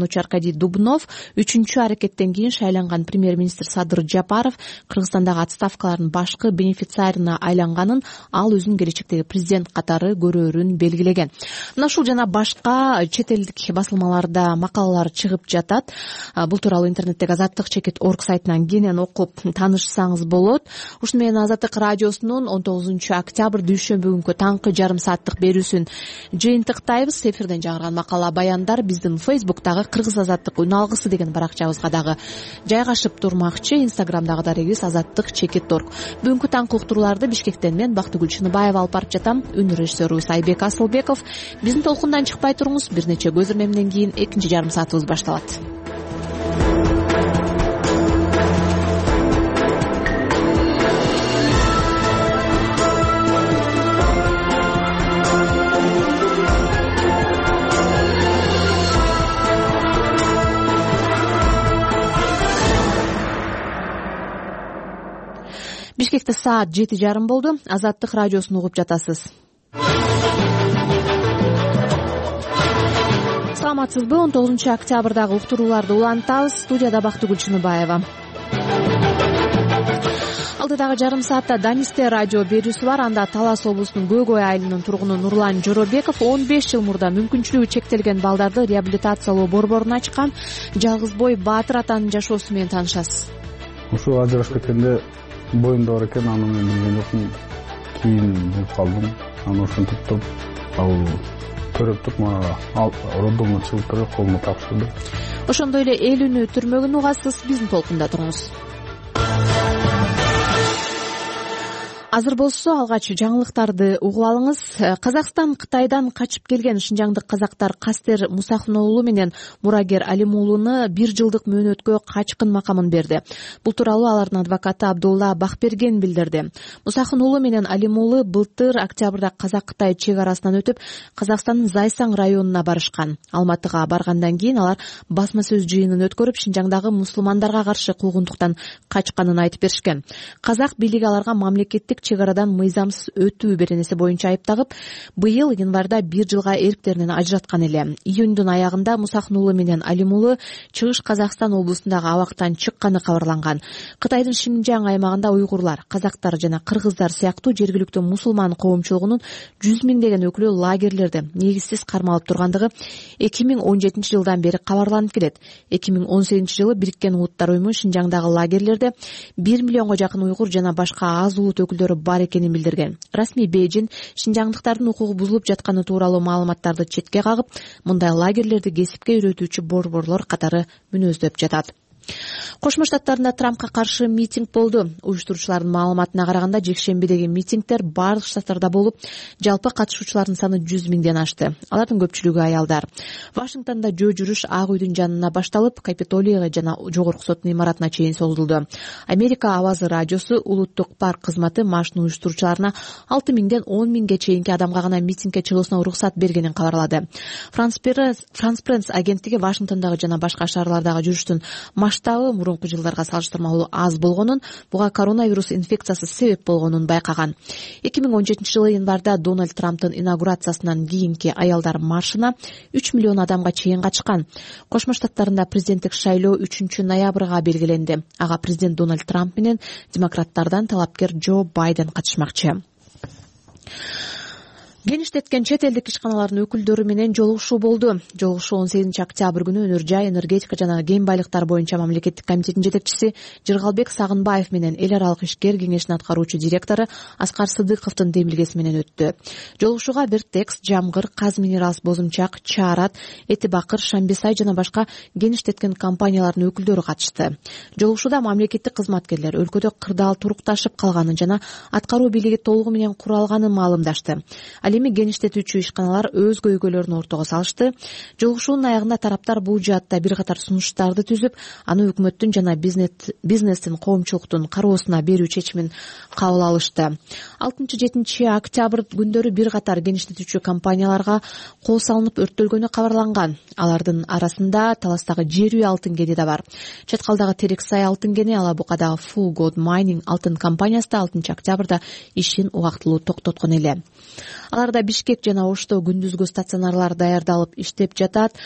айдооночу Аркадий Дубнов, үчүнчү аракеттен кийин шайланган премьер-министр Садыр Жапаров Кыргызстандагы отставкалардын башкы бенефициарына айланганын, ал өзүнүн келечектеги президент катары көрөөрүн белгилеген. Мына ушул жана башка чет элдик басылмаларда макалалар чыгып жатат. Бул тууралуу интернеттеги Азаттык чекит орг сайтынан кенен окуп таанышсаңыз болот. Ушуну менен Азаттык радиосунун он тогузунчу октябрь дүйшөмбү күнкү таңкы жарым сааттык берүүсүн жыйынтыктайбыз. Эфирден жаңырган макала баяндар биздин Фейсбуктагы Кыргыз Азаттык үн алгысы деген баракчабызга дагы жайгашып турмакчы. Инстаграмдагы дарегибиз Азаттык чекит орг. Бүгүнкү таңкы уктурууларды Бишкектен мен Бактыгүл Чыныбаева алып барып жатам. Үн режиссерубуз Айбек Асылбеков. Биздин толкундан чыкпай туруңуз. Бир нече көз ирмемден кийин экинчи жарым саатыбыз башталат. Бишкекте саат жети жарым болду. Азаттык радиосун угуп жатасыз. Саламатсызбы? он тогузунчу октябрдагы уктурууларды улантабыз. Студияда Бактыгүл Чыныбаева. Алдыдагы жарым саатта Данисте радио берүүсү бар. Анда Талас облусунун Көйгөй айылынын тургуну Нурлан Жоробеков он беш жыл мурда мүмкүнчүлүгү чектелген балдарды реабилитациялоо борборун ачкан. Жалгызбой Баатыр атанын жашоосу менен таанышасыз. Ушул ажырашып кеткенде боюмда бар экен, аны мен билген жокмун. Кийин билип калдым. Аны ушинтип туруп, ал көрөп туруп мага роддомдон чыгып туруп колума тапшырды. Ошондой эле эл үнү түрмөгүн угасыз. Биздин толкунда туруңуз. Азыр болсо алгач жаңылыктарды угуп алыңыз. Казакстан Кытайдан качып келген шынжаңдык казактар Кастер Мусахунуулу менен мурагер Алимуулуну бир жылдык мөөнөткө качкын макамын берди. Бул тууралуу алардын адвокаты Абдулла Бакберген билдирди. Мусахунуулу менен Алимуулу былтыр октябрда Казак-Кытай чек арасынан өтүп, Казакстандын Зайсан районуна барышкан. Алматыга баргандан кийин алар басма сөз жыйынын өткөрүп, Шынжаңдагы мусулмандарга каршы куугунтуктан качканын айтып беришкен. Казак бийлиги аларга мамлекеттик чек арадан мыйзамсыз өтүү беренеси боюнча айыптагып, быйыл январда бир жылга эрктеринен ажыраткан эле. Июндун аягында Мусахунуулу менен Алимуулу Чыгыш Казакстан облусундагы абактан чыкканы кабарланган. Кытайдын Шинжаң аймагында уйгурлар, казактар жана кыргыздар сыяктуу жергиликтүү мусулман коомчулугунун жүз миңдеген өкүлү лагерлерде негизсиз кармалып тургандыгы эки миң он жетинчи жылдан бери кабарланып келет. эки миң он сегизинчи жылы Бириккен Улуттар уюму Шинжаңдагы лагерлерде бир миллионго жакын уйгур жана башка аз улут өкүлдөрү бар экенин билдирген. Расмий Бейжин шинжаңдыктардын укугу бузулуп жатканы тууралуу маалыматтарды четке кагып, мындай лагерлерди кесипке үйрөтүүчү борборлор катары мүнөздөп жатат. Кошмо Штаттарында Трампка каршы митинг болду. Уюштуруучулардын маалыматына караганда, жекшембидеги митингдер бардык штаттарда болуп, жалпы катышуучулардын саны жүз миңден ашты. Алардын көпчүлүгү аялдар. Вашингтонда жөө жүрүш Ак үйдүн жанына башталып, Капитолийге жана Жогорку соттун имаратына чейин созулду. Америка Авазы радиосу улуттук парк кызматы машыны уюштуруучуларына алты миңден он миңге чейинки адамга гана митингге чыгуусуна уруксат бергенин кабарлады. France Press агенттиги Вашингтондагы жана башка шаарлардагы жүрүштүн масштабы мурунку жылдарга салыштырмалуу аз болгонун, буга коронавирус инфекциясы себеп болгонун байкаган. эки миң он жетинчи жылы январда Дональд Трамптын инаугурациясынан кийинки аялдар маршына үч миллион адамга чейин катышкан. Кошмо Штаттарында президенттик шайлоо үчүнчү ноябрга белгиленди. Ага президент Дональд Трамп менен демократтардан талапкер Джо Байден катышмакчы. Геништеткен чет элдик ишканалардын өкүлдөрү менен жолугушуу болду. Жолугушуу он сегизинчи октябрь күнү Өнөр жай, энергетика жана кен байлыктар боюнча мамлекеттик комитеттин жетекчиси Жыргалбек Сагынбаев менен эл аралык ишкер кеңешинин аткаруучу директору Аскар Сыдыковдун демилгеси менен өттү. Жолугушууга Вертекс, Жамгыр, Каз Минералс, Бозумчак, Чаарат, Эти Бакыр, Шамбисай жана башка геништеткен компаниялардын өкүлдөрү катышты. Жолугушууда мамлекеттик кызматкерлер өлкөдө кырдаал турукташып калганын жана аткаруу бийлиги толугу менен куралганын маалымдашты. Эми геништетүүчү ишканалар өз көйгөйлөрүн ортого салышты. Жолугушуунун аягында тараптар бул жаатта бир катар сунуштарды түзүп, аны өкмөттүн жана бизнестин коомчулуктун кароосуна берүү чечимин кабыл алышты. алтынчы жетинчи октябрь күндөрү бир катар геништетүүчү компанияларга кол салынып өрттөлгөнү кабарланган. Алардын арасында Таластагы жер үй алтын кени да бар. Чаткалдагы Терексай алтын кени, Алабукадагы Full God Mining алтын компаниясы да алтынчы октябрда ишин убактылуу токтоткон эле. Аларда Бишкек жана Ошто күндүзгү стационарлар даярдалып иштеп жатат.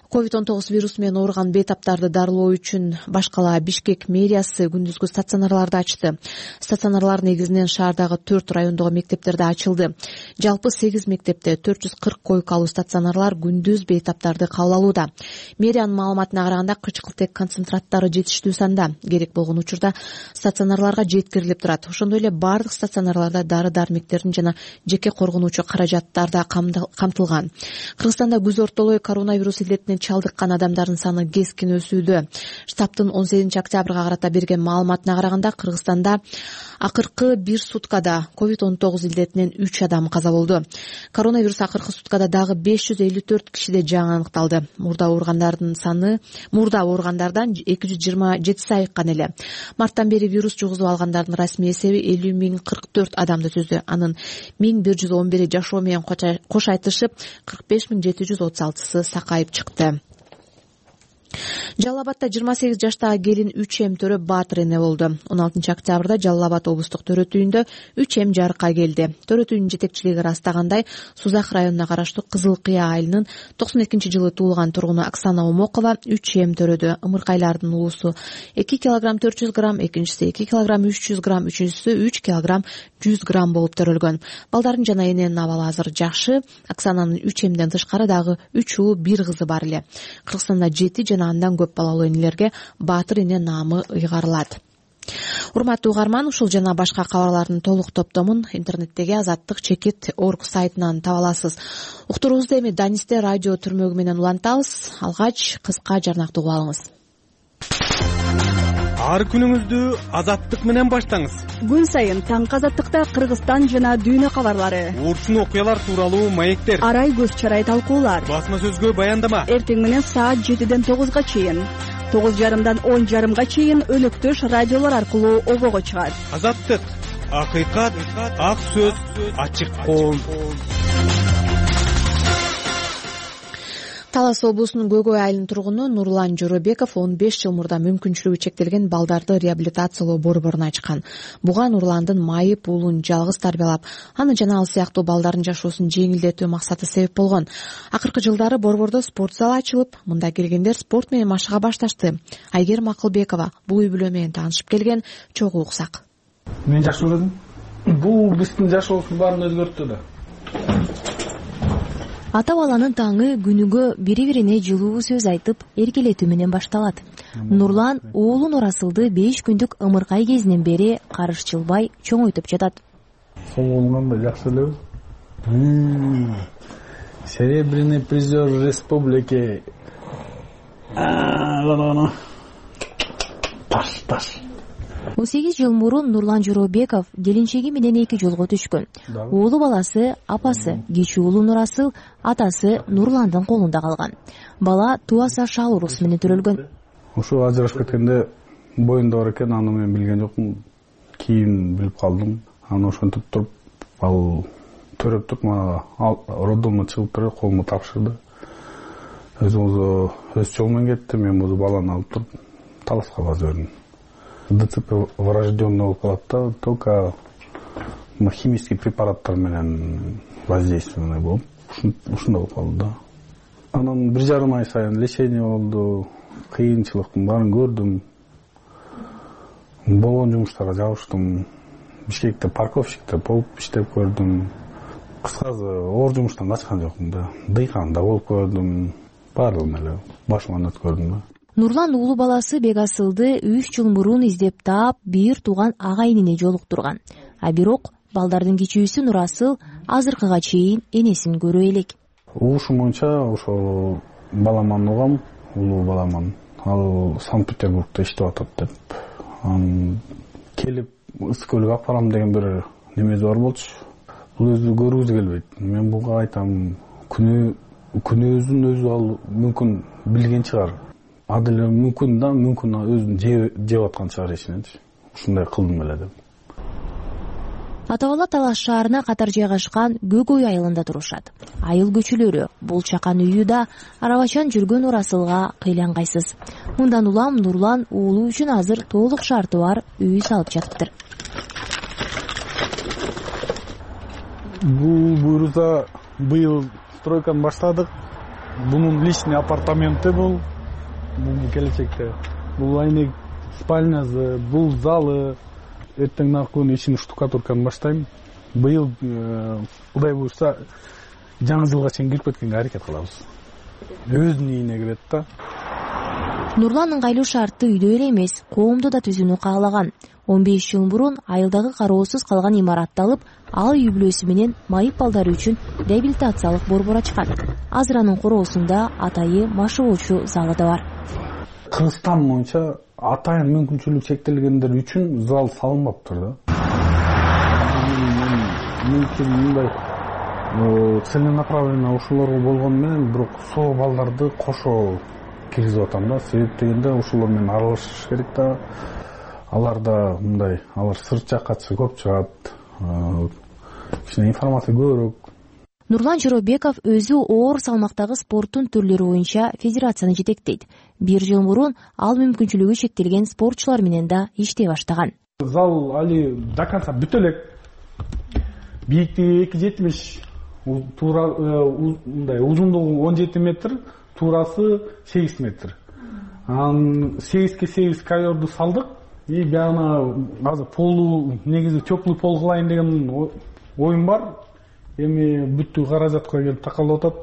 ковид он тогуз вирусу менен ооруган бейтаптарды дарылоо үчүн башкала Бишкек мэриясы күндүзгү стационарларды ачты. Стационарлар негизинен шаардагы төрт райондогу мектептерде ачылды. Жалпы сегиз мектепте төрт жүз кырк койкалуу стационарлар күндүз бейтаптарды кабыл алууда. Мэриянын маалыматына караганда кычкылтек концентраттары жетиштүү санда, керек болгон учурда стационарларга жеткирилип турат. Ошондой эле бардык стационарларда дары-дармектердин жана жеке коргонуучу каражаттар да камтылган. Кыргызстанда күз ортолой коронавирус илдетине чалдыккан адамдардын саны кескин өсүүдө. Штабтын он сегизинчи октябрга карата берген маалыматына караганда Кыргызстанда акыркы бир суткада ковид он тогуз илдетинен үч адам каза болду. Коронавирус акыркы суткада дагы беш жүз элүү төрт кишиде жаңы аныкталды. Мурда ооругандардын саны мурда ооругандардан эки жүз жыйырма жетиси айыккан эле. Марттан бери вирус жугузуп алгандардын расмий эсеби элүү миң кырк төрт адамды түздү. Анын миң бир жүз он бири жашоо менен кош айтышып, кырк беш миң жети жүз отуз алтысы сакайып чыкты. Жалал Абадта жыйырма сегиз жаштагы келин үч эм төрөп баатыр эне болду. он алтынчы октябрда Жалал Абад облустук төрөт үйүндө үч эм жарыкка келди. Төрөт үйүнүн жетекчилиги ырастагандай, Сузак районуна караштуу Кызыл Кыя айылынын токсон экинчи жылы туулган тургуну Оксана Умокова үч эм төрөдү. Ымыркайлардын улуусу эки килограмм төрт жүз грамм, экинчиси эки килограмм үч жүз грамм, үчүнчүсү үч килограмм жүз грамм болуп төрөлгөн. Балдардын жана эненин абалы азыр жакшы. Оксананын үч эмден тышкары дагы үч уулу бир кызы бар эле. Кыргызстанда жети жана андан көп балалуу энелерге баатыр эне наамы ыйгарылат. Урматтуу угарман, ушул жана башка кабарлардын толук топтомун интернеттеги азаттык чекит точка орг сайтынан таба аласыз. Уктуруубузду эми Данисте радио түрмөгү менен улантабыз. Алгач кыска жарнакты угуп алыңыз. Ар күнүңүздү азаттык менен баштаңыз. Күн сайын таңкы азаттыкта Кыргызстан жана дүйнө кабарлары, урчун окуялар тууралуу маектер, арай көз чарай талкуулар, басма сөзгө баяндама. Эртең менен саат жетиден тогузга чейин, тогуз жарымдан он жарымга чейин өнөктөш радиолор аркылуу обого чыгат. Азаттык, акыйкат, ак сөз, ачык коом. Талас облусунун Көкөй айылынын тургуну Нурлан Жоробеков он беш жыл мурда мүмкүнчүлүгү чектелген балдарды реабилитациялоо борборун ачкан. Буга Нурландын майып уулун жалгыз тарбиялап, аны жана ал сыяктуу балдардын жашоосун жеңилдетүү максаты себеп болгон. Акыркы жылдары борбордо спорт залы ачылып, мында келгендер спорт менен машыга башташты. Айгерим Акылбекова бул үй бүлө менен таанышып келген, чогуу уксак. Мен жакшы көрдүм. Бул биздин жашообуздун баарын өзгөрттү да. Ата баланын таңы күнүгө бири-бирине жылуу сөз айтып, эркелетүү менен башталат. Нурлан уулун Орасылды беш күндүк ымыркай кезинен бери карышчылбай чоңойтуп жатат. Сол болгондо жакшы элеби? Серебряный призер республики. А, таш, таш. он сегиз жыл мурун Нурлан Жоробеков келинчеги менен эки жолго түшкөн. Уулу баласы, апасы, кичүү уулу Нурасыл, атасы Нурландын колунда калган. Бала туаса шал урус менен төрөлгөн. Ошо ажырашып кеткенде боюнда бар экен, аны мен билген жокмун. Кийин билип калдым. Аны ошентип туруп, ал төрөп туруп, мага роддомдон чыгып берип колума тапшырды. Өзү өз жолу менен кетти, мен бул баланы алып туруп Таласка барып жибердим. ДЦП врожденный болуп калат да, только химический препараттар менен воздействие болуп, ушундай болуп калды да. Анан бир жарым ай сайын лечение болду, кыйынчылыктын баарын көрдүм. Болгон жумуштарга жабыштым. Бишкекте парковщикте болуп иштеп көрдүм. Кыскасы оор жумуштан качкан жокмун да. Дыйканда болуп көрдүм. Баардыгын эле башыман өткөрдүм да. Нурлан уулу баласы Бегасылды үч жыл мурун издеп таап, бир тууган агайнине жолуктурган. А бирок балдардын кичүүсү Нурасыл азыркыга чейин энесин көрө элек. Угушум боюнча ошо баламан угам, уулу баламан. Ал Санкт-Петербургда иштеп атат деп. Ан келип ысык көлгө алып барам деген бир немеси бар болчу. Бул өзү көргүзү келбейт. Мен буга айтам, күнү күнөөзүн өзү ал мүмкүн билген чыгар. Адыл мүмкүн да, мүмкүн өзүн жеп аткан чыгар ичинечи. Ушундай кылдым эле деп. Ата бала Талас шаарына катар жайгашкан Көкөй айылында турушат. Айыл көчөлөрү, бул чакан үйү да арабачан жүргөн Орасылга кыйлангайсыз. Мындан улам Нурлан уулу үчүн азыр толук шарты бар үй салып жатыптыр. Бул буйруза быйыл стройканы баштадык. Бунун личный апартаменти бул. Бул келечекте. Бул айнек спальнясы, бул залы. Эртең наркын ичин штукатурканы баштайм. Быйыл Кудай буйрса жаңы жылга чейин кирип кеткенге аракет кылабыз. Өзүнүн ийине кирет да. Нурлан ыңгайлуу шартты үйдө эле эмес, коомду да түзүүнү каалаган. он беш жыл мурун айылдагы кароосуз калган имаратты алып, ал үй бүлөсү менен майып балдары үчүн реабилитациялык борбор ачкан. Азыр анын короосунда атайы машыгуучу залы да бар. Кыргызстан боюнча атайын мүмкүнчүлүк чектелгендер үчүн зал салынбаптыр да. Мүмкүн мындай целенаправленно ушуларга болгону менен бирок соо балдарды кошо киргизип атам да. Себеп дегенде ушулар менен аралашыш керек да. Алар да мындай, алар сырт жакка көп чыгат. Кичине информация көбүрөөк. Нурлан Жоробеков өзү оор салмактагы спорттун түрлөрү боюнча федерацияны жетектейт. Бир жыл мурун ал мүмкүнчүлүгү чектелген спортчулар менен да иштей баштаган. Зал али до конца бүтө элек. Бийиктиги эки жүз жетимиш, туура мындай узундугу он жети метр, туурасы сегиз метр. Анан сегизге сегиз ковёрду салдык. И бияна азыр полу негизи теплый пол кылайын деген оюм бар. Эми бүттү каражатка келип такалып атат.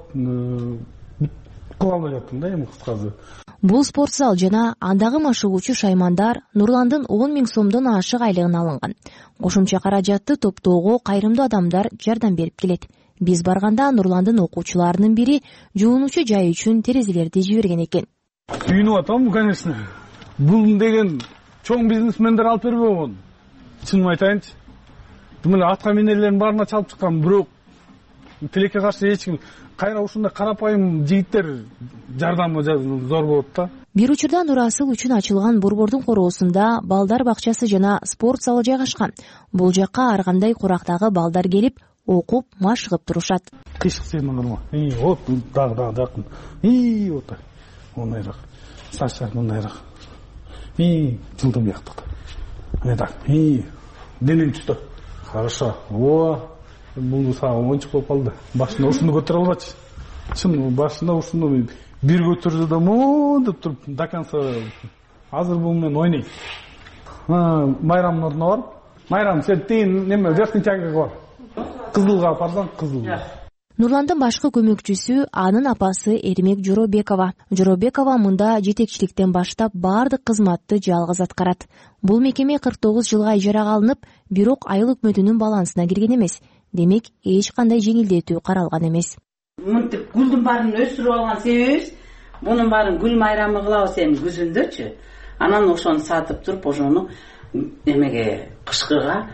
Кыла албай жаттым да эми кыскасы. Бул спорт зал жана андагы машыгуучу шаймандар Нурландын он миң сомдон ашык айлыгына алынган. Кошумча каражатты топтоого кайрымдуу адамдар жардам берип келет. Биз барганда Нурландын окуучуларынын бири жуунуучу жай үчүн терезелерди жиберген экен. Сүйүнүп атам, конечно. Бул деген чоң бизнесмендер алып бербей болгон. Чынын айтайынчы. Мына атка минерлердин баарына чалып чыккан, бирок тилекке каршы эч ким кайра ушундай карапайым жигиттер жардамы зор болот да. Бир учурда Нурасыл үчүн ачылган борбордун короосунда балдар бакчасы жана спорт залы жайгашкан. Бул жакка ар кандай курактагы балдар келип, окуп, машыгып турушат. Кышык сыймаган. И вот дагы дагы жакын. И вот ондайраак. Саша мондайраак. И жылдам бияктыкта. Ане так. И денем түстө. Хорошо. О, бул сага оңчук болуп калды. Башында ушуну көтөрө албачы. Чын башында ушуну бир көтөрдү да мондоп туруп до конца азыр бул менен ойнойт. Майрамдын ордуна барып, Майрам, сен тиң неме верхний тягага бар. Кызылга барсаң, кызыл. Нурландын башкы көмөкчүсү анын апасы Эрмек Жоробекова. Жоробекова мында жетекчиликтен баштап баардык кызматты жалгыз аткарат. Бул мекеме кырк тогуз жылга ижарага алынып, бирок айыл өкмөтүнүн балансына кирген эмес. Демек, эч кандай жеңилдетүү каралган эмес. Мынтип гүлдүн баарын өстүрүп алган себебибиз, мунун баарын гүл майрамы кылабыз эми күзүндөчү. Анан ошону сатып туруп, ошону эмеге кышкыга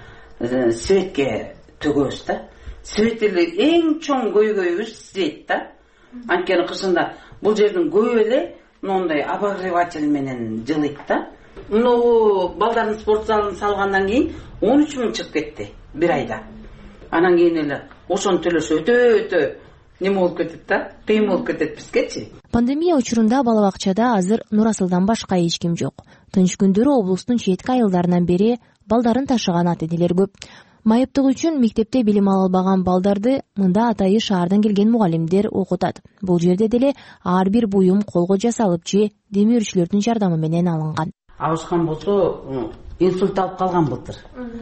светке төгөбүз да. Свет эле эң чоң көйгөйүбүз свет да. Анткени кышында бул жердин көбү эле мондай обогреватель менен жылыйт да. Мынау балдардын спорт залын салгандан кийин он үч миң чыгып кетти бир айда. Анан кийин эле ошону төлөсө өтө өтө неме болуп кетет да, кыйын болуп кетет бизгечи. Пандемия учурунда бала бакчада азыр Нурасылдан башка эч ким жок. Тынч күндөрү облустун четки айылдарынан бери балдарын ташыган ата-энелер көп. Майыптык үчүн мектепте билим ала албаган балдарды мында атайы шаардан келген мугалимдер окутат. Бул жерде деле ар бир буюм колго жасалып же демирүүчүлөрдүн жардамы менен алынган. Абышкан болсо инсульт алып калган былтыр.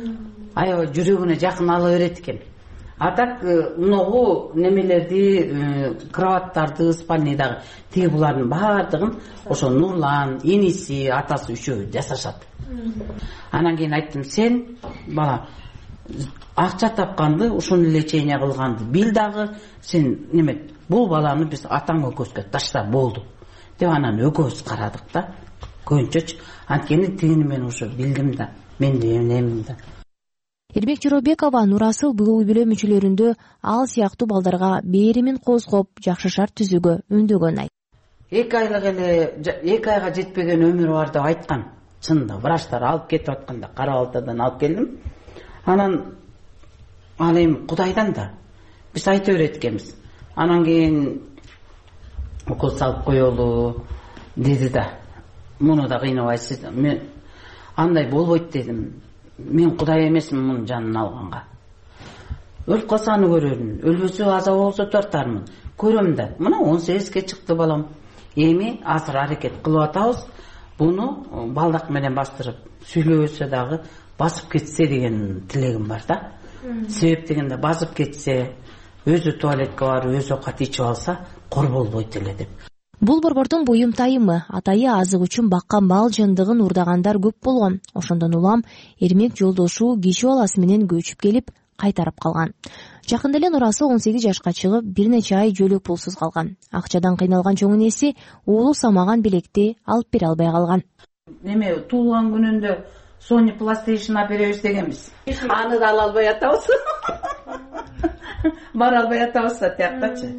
Аябай жүрөгүнө жакын ала берет экен. А так многу немелерди, кроваттарды, спальныйдагы тиги булардын баардыгын ошо Нурлан, эниси, атасы үчөө жасашат. Анан кийин айттым, сен бала акча тапканды, ушуну лечение кылганды бил дагы, сен неме бул баланы биз атаң өкөзгө ташта болду деп анан экөөбүз карадык да. Көбүнчөчү анткени тигини мен ушу билдим да, мен эмнемин да. Эрмек Жоробекова Нурасыл бул үй бүлө мүчөлөрүндө ал сыяктуу балдарга беримин козгоп, жакшы шарт түзүүгө үндөгөн айт. Эки айлык эле, эки айга жетпеген өмүрү бар деп айткан. Чынында врачтар алып кетип атканда Кара-Балтадан алып келдим. Анан ал эми Кудайдан да биз айта берет экенбиз. Анан кийин укол салып коелу деди да. Муну да кыйнабайсыз. Мен андай болбойт дедим. Мен Кудай эмесмин мунун жанын алганга. Өлүп калса аны көрөрмүн. Өлбөсө аза болсо тартармын. көрөм да, мына он сегизге чыкты балам, эми азыр аракет кылып атабыз, буну балдак менен бастырып сүйлөбөсө дагы басып кетсе деген тилегим бар да. Себеп дегенде басып кетсе, өзү туалетке барып, өзү оокат ичип алса, кор болбойт эле деп. Бул борбордун буюм тайымы, атайы азык үчүн баккан мал жандыгын урдагандар көп болгон. Ошондон улам Эрмек жолдошу киши баласы менен көчүп келип, кайтарып калган. Жакында эле нурасы он сегиз жашка чыгып, бир нече ай жөлөк пулсуз калган. Акчадан кыйналган чоң энеси уулу самаган белекти алып бере албай калган. Неме туулган күнүндө Sony PlayStation беребиз дегенбиз. Аны да ала албай атабыз. Бара албай атабыз да тияктачы.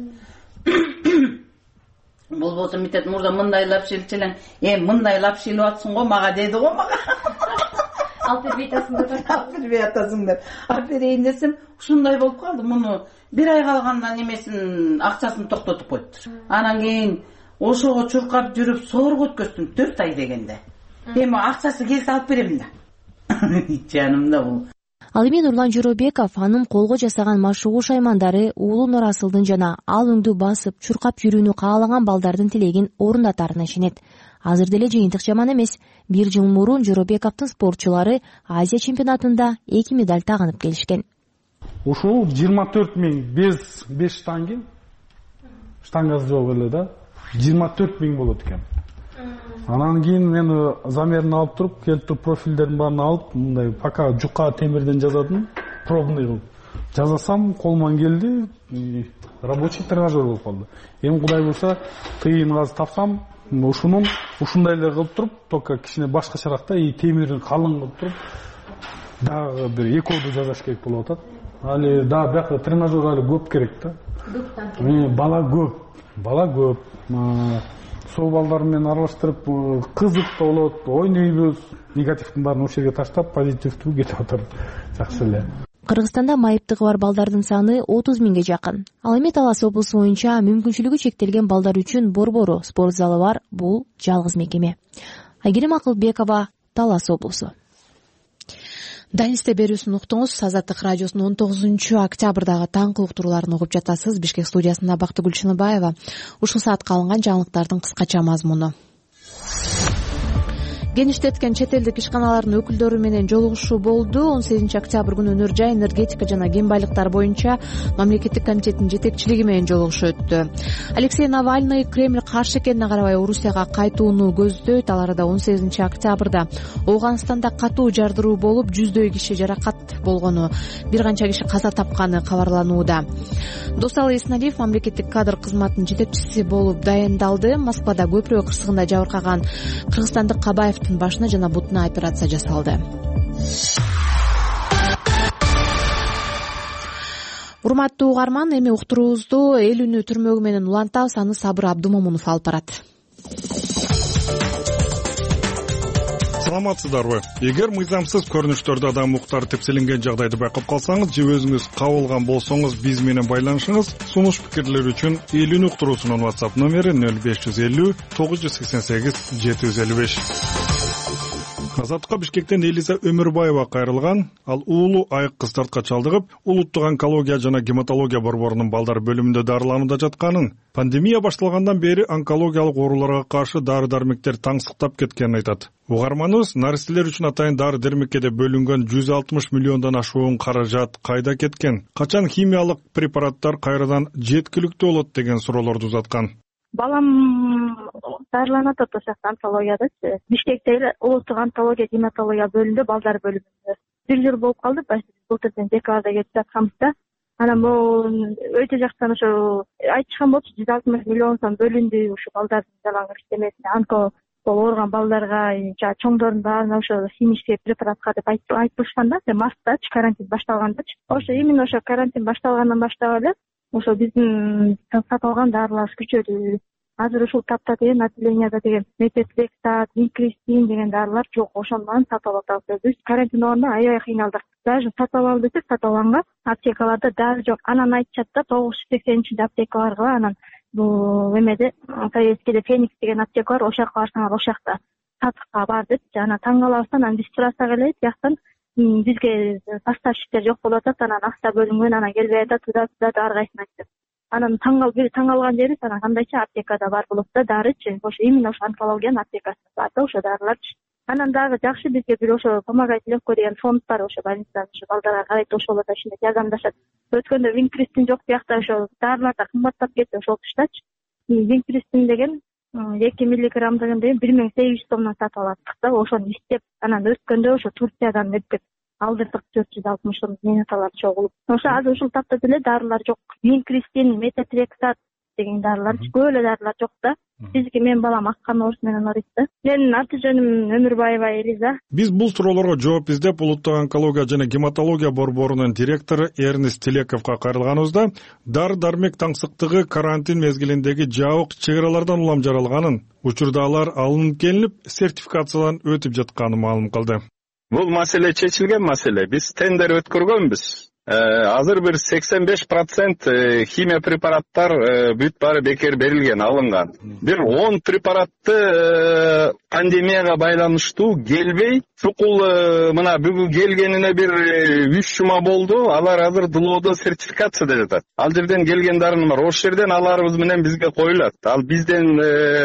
Болбосо митет мурда мындайлап шилчелең, э мындайлап шилип атсың го мага деди го мага. Алып бербей атасың деп. Алып бербей атасың деп. Алып берейин десем, ушундай болуп калды. Муну бир ай калгандан немесин акчасын токтотуп коюптур. Анан кийин ошого чуркап жүрүп соорго өткөздүм төрт ай дегенде. Эми акчасы келсе алып берем да. Жанымда бул. Ал эми Нурлан Жоробеков анын колго жасаган машыгуу шаймандары уулу Нурасылдын жана ал өңдү басып, чуркап жүрүүнү каалаган балдардын тилегин орундатарына ишенет. Азыр деле жыйынтык жаман эмес. Бир жыл мурун Жоробековдун спортчулары Азия чемпионатында эки медаль тагынып келишкен. Ушул жыйырма төрт миң беш штанги, штангасы жок эле да, жыйырма төрт миң болот экен. Анан кийин мен замерин алып туруп, келип туруп профилдерин баарын алып, мындай пока жука темирден жазатын, пробный кылып жазасам, колуман келди, рабочий тренажер болуп калды. Эми кудай буюрса, тыйын азыр тапсам, ушунун ушундай эле кылып туруп, только кичине башкачаракта и темирин калың кылып туруп, дагы бир экөөдү жасаш керек болуп атат. Али да бияка тренажер али көп керек да. Бала көп, бала көп. Сол балдар менен аралаштырып кызык да болот, ойнойбуз. Негативдин баарын ошол жерге таштап, позитивдүү кетип атат. Жакшы эле. Кыргызстанда майыптыгы бар балдардын саны отуз миңге жакын. Ал эми Талас облусу боюнча мүмкүнчүлүгү чектелген балдар үчүн борбору, спорт залы бар. Бул жалгыз мекеме. Айгерим Акылбекова, Талас облусу. Данисте берүүсүн уктуңуз. Азаттык радиосунун он тогузунчу октябрдагы таңкы уктурууларын угуп жатасыз. Бишкек студиясында Бактыгүл Чыныбаева. Ушул саатка алынган жаңылыктардын кыскача мазмуну. Геништеткен чет элдик ишканалардын өкүлдөрү менен жолугушуу болду. он сегизинчи октябрь күнү Өнөр жай, энергетика жана кен байлыктар боюнча мамлекеттик комитеттин жетекчилиги менен жолугушуу өттү. Алексей Навальный Кремль каршы экенине карабай Орусияга кайтууну көздөйт. Ал арада он сегизинчи октябрда Ооганстанда катуу жардыруу болуп, жүздөй киши жаракат болгону, бир канча киши каза тапканы кабарланууда. Досалы Эсналиев мамлекеттик кадр кызматынын жетекчиси болуп дайындалды. Москвада көпүрө кырсыгында жабыркаган кыргызстандык Кабаев башына жана бутуна операция жасалды. Урматтуу угарман, эми уктуруубузду эл үнү түрмөгү менен улантабыз. Аны Сабыр Абдумомунов алып барат. Саламатсыздарбы? Эгер мыйзамсыз көрүнүштөрдө адам укуктары тепселенген жагдайды байкап калсаңыз же өзүңүз кабылган болсоңуз биз менен байланышыңыз. Сунуш пикирлер үчүн эл үнү уктуруусунун WhatsApp номери нөл беш жүз элүү тогуз жүз сексен сегиз жети жүз элүү беш. Азаттыкка Бишкектен Элиза Өмүрбаева кайрылган. Ал уулу айык кыздартка чалдыгып, улуттук онкология жана гематология борборунун балдар бөлүмүндө дарыланууда жатканын, пандемия башталгандан бери онкологиялык ооруларга каршы дары-дармектер таңсыктап кеткенин айтат. Угарманыбыз наристелер үчүн атайын дары-дармекке бөлүнгөн жүз алтымыш миллиондон ашуун каражат кайда кеткен? Качан химиялык препараттар кайрадан жеткиликтүү болот деген суроолорду узаткан. Балам дарыланат ошол жакта онкологиядачы. Бишкекте улуттук онкология гематология бөлүмүндө, балдар бөлүмүндө. Бир жыл болуп калды, былтырдан декабрда кетип жатканбыз да. Анан бул өтө жактан ошо айтышкан болчу жүз алтымыш миллион сом бөлүндү ушу балдардын жалаң иштемесине, онко ооруган балдарга, жана чоңдордун баарына ошо химический препаратка деп айтылышкан да, мартта карантин башталгандачы. Ошо именно ошо карантин башталгандан баштап эле ошо биздин сатып алган дарыларыбыз күчөдү. Азыр ушул тапта деген отделенияда деген мететрексат, инкристин деген дарылар жок, ошондон сатып алып атабыз. Биз карантин убагында аябай кыйналдык. Даже сатып алалы десек, сатып алганга аптекаларда дары жок. Анан айтышат да тогуз жүз сексенинчи аптека баргыла, анан бул эмеде Советскийде Феникс деген аптека бар, ошол жака барсаңар ошол жакта сатыкка бар деп, жана таң калабыздан анан биз сурасак эле, тияктан бизге поставщиктер жок болуп атат, анан акча бөлүнгөн, анан келбей атат, туда туда ар кайсын айтты. Анан таңгал бир таңгалган жери анан кандайчы аптекада бар болот да дарычы. Ошо именно ошо онкологиянын аптекасы бар да ошо дарыларчы. Анан дагы жакшы бизге бир ошо помогать легко деген фонд бар ошо больницада ошо балдарга карайт ошолор да ушинтип жардамдашат. Өткөндө Винкристин жок биякта ошо дарылар да кымбаттап кетти ошолтуштачы. Винкристин деген эки миллиграммдыгын деген бир миң сегиз жүз сомдон сатып алаттык да ошону иштеп анан өткөндө ошо Турциядан өтүп алдырдык төрт жүз алтымыш сом менаталар чогулуп. Ошо азыр ушул тапта деле дарылар жок. Винкристин, метотрексат деген дарылар көп эле дарылар жок да. Бизге менин балам аккан орус менен ооруйт да. Менин аты жөнүм Өмүрбаева Элиза. Биз бул суроолорго жооп издеп улуттук онкология жана гематология борборунун директору Эрнест Телековго кайрылганыбызда дары дармек таңсыктыгы карантин мезгилиндеги жабык чек аралардан улам жаралганын, учурда алар алынып келинип сертификациядан өтүп жатканын маалым кылды. Бул маселе чечилген маселе. Биз тендер өткөргөнбүз. Азыр бир сексен беш процент химия препараттар бүт баары бекер берилген, алынган. Бир он препаратты пандемияга байланыштуу келбей, чукул мына бүгүн келгенине бир үч жума болду. Алар азыр дылоодо сертификацияда жатат. Ал жерден келген дарын бар. Ошол жерден аларыбыз менен бизге коюлат. Ал бизден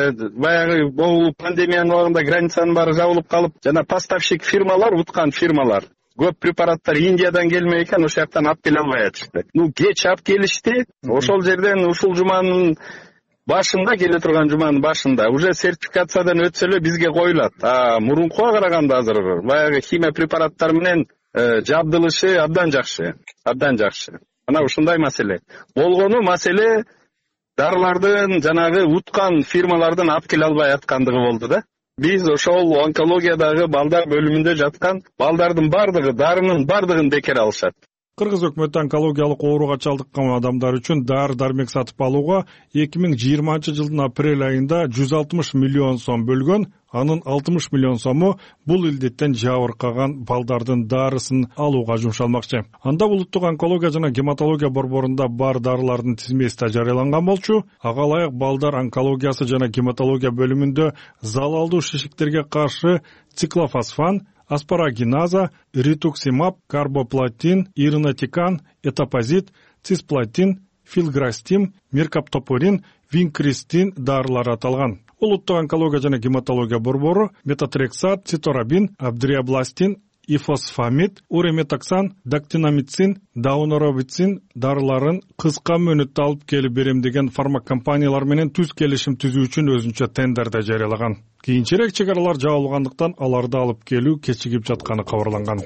баягы бул пандемиянын убагында границанын баары жабылып калып, жана поставщик фирмалар, уткан фирмалар көп препараттар Индиядан келмей экен, ошол жактан алып келе албай атышты. Ну, кеч алып келишти. Ошол жерден ушул жуманын башында, келе турган жуманын башында уже сертификациядан өтсө эле бизге коюлат. А мурункуга караганда азыр баягы химия препараттар менен жабдылышы абдан жакшы, абдан жакшы. Мына ушундай маселе. Болгону маселе дарылардын жанагы уткан фирмалардан алып келе албай аткандыгы болду да. Биз ошол онкологиядагы балдар бөлүмүндө жаткан балдардын бардыгы, дарынын бардыгын бекер алышат. Кыргыз өкмөтү онкологиялык ооруга чалдыккан адамдар үчүн дары дармек сатып алууга эки миң жыйырманчы жылдын апрель айында жүз алтымыш миллион сом бөлгөн, анын алтымыш миллион сому бул илдеттен жабыркаган балдардын дарысын алууга жумшалмакчы. Анда улуттук онкология жана гематология борборунда бар дарылардын тизмеси да жарыяланган болчу. Ага ылайык балдар онкологиясы жана гематология бөлүмүндө залалдуу шишиктерге каршы циклофосфан, аспарагиназа, ритуксимаб, карбоплатин, иринотикан, этапозит, цисплатин, филграстим, миркаптопурин, винкристин дарылары аталган. Улуттук онкология жана гематология борбору метотрексат, циторабин, абдриабластин, ифосфамид, уреметоксан, дактинамицин, дауноробицин дарыларын кыска мөөнөттө алып келип берем деген фармак компаниялар менен түз келишим түзүү үчүн өзүнчө тендерде жарыялаган. Кийинчерээк чек аралар жабылгандыктан аларды алып келүү кечигип жатканы кабарланган.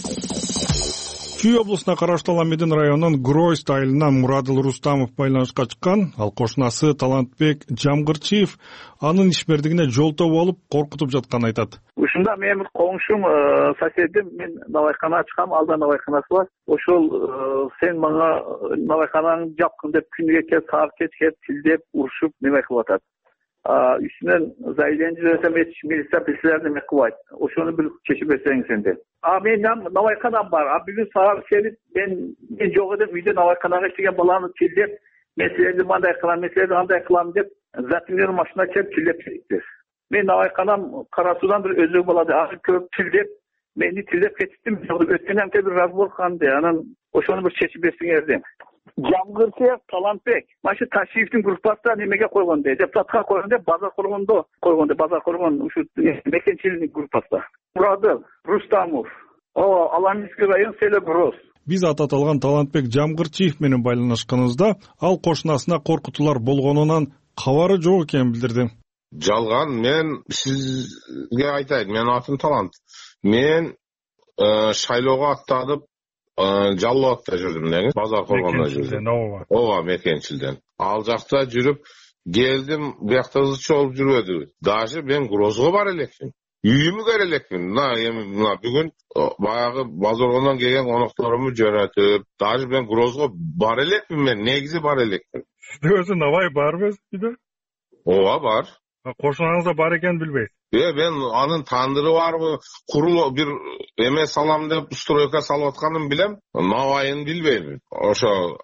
Чүй облусуна караштуу Аламедин районунун Гройст айылынан Мурадыл Рустамов байланышка чыккан. Ал кошунасы Талантбек Жамгырчиев анын ишмердигине жолтоо болуп коркутуп жатканын айтат. Ушунда менин коңшум, соседим, мен навайкана ачкам, алда навайканасы бар. Ошол сен мага навайканаңды жапкын деп күнүгө келип, саат кечке тилдеп, урушуп неме кылып атат. Үстүнөн заявление жасасам, милиция силерди эме кылбайт. Ошону бир чечип берсеңиз энди. А мен навайканам бар. А бүгүн саат келип, мен мен жок деп үйдө навайканага иштеген баланы тилдеп, мен силерди мындай кылам, мен силерди андай кылам деп, затемнер машина келип тилдеп кетти. Мен навайканам Кара-Суудан бир өзөк балады, аны көрүп тилдеп, мени тилдеп кетиптим. Өткөндөн бери бир разбор канды. Анан ошону бир чечип берсеңерди. Жамгырчиев Талантбек. Машы Ташиевдин группасында немеге койгон де, депутатка койгон де, базар коргондо койгон де, базар коргон ушу мекенчиликтин группасында. Мурадыл Рустамов. О, Аламединский район село Гроз. Биз аты аталган Талантбек Жамгырчиев менен байланышканыбызда ал кошунасына коркутуулар болгонунан кабары жок экенин билдирди. Жалган, мен сизге айтайын, мен атым Талант. Мен шайлоого аттанып Жаллы атта жүрдүм деген, базар коргондо жүрдүм. Ооба, мекенчилден. Ал жакта жүрүп, келдим, биякта чогулуп жүрбөдү. Даже мен Грозго бар элекмин. Үйүмө кире элекмин. Мына эми мына бүгүн баягы базардан келген конокторумду жөнөтүп, даже мен Грозго бар элекмин, мен негизи бар элекмин. Өзү навай барбы үйдө? Ооба, бар. Кошунаңызда бар экенин билбейсиз. Э, мен анын тандыры барбы, курул бир эме салам деп стройка салып атканын билем, навайын билбейм. Ошо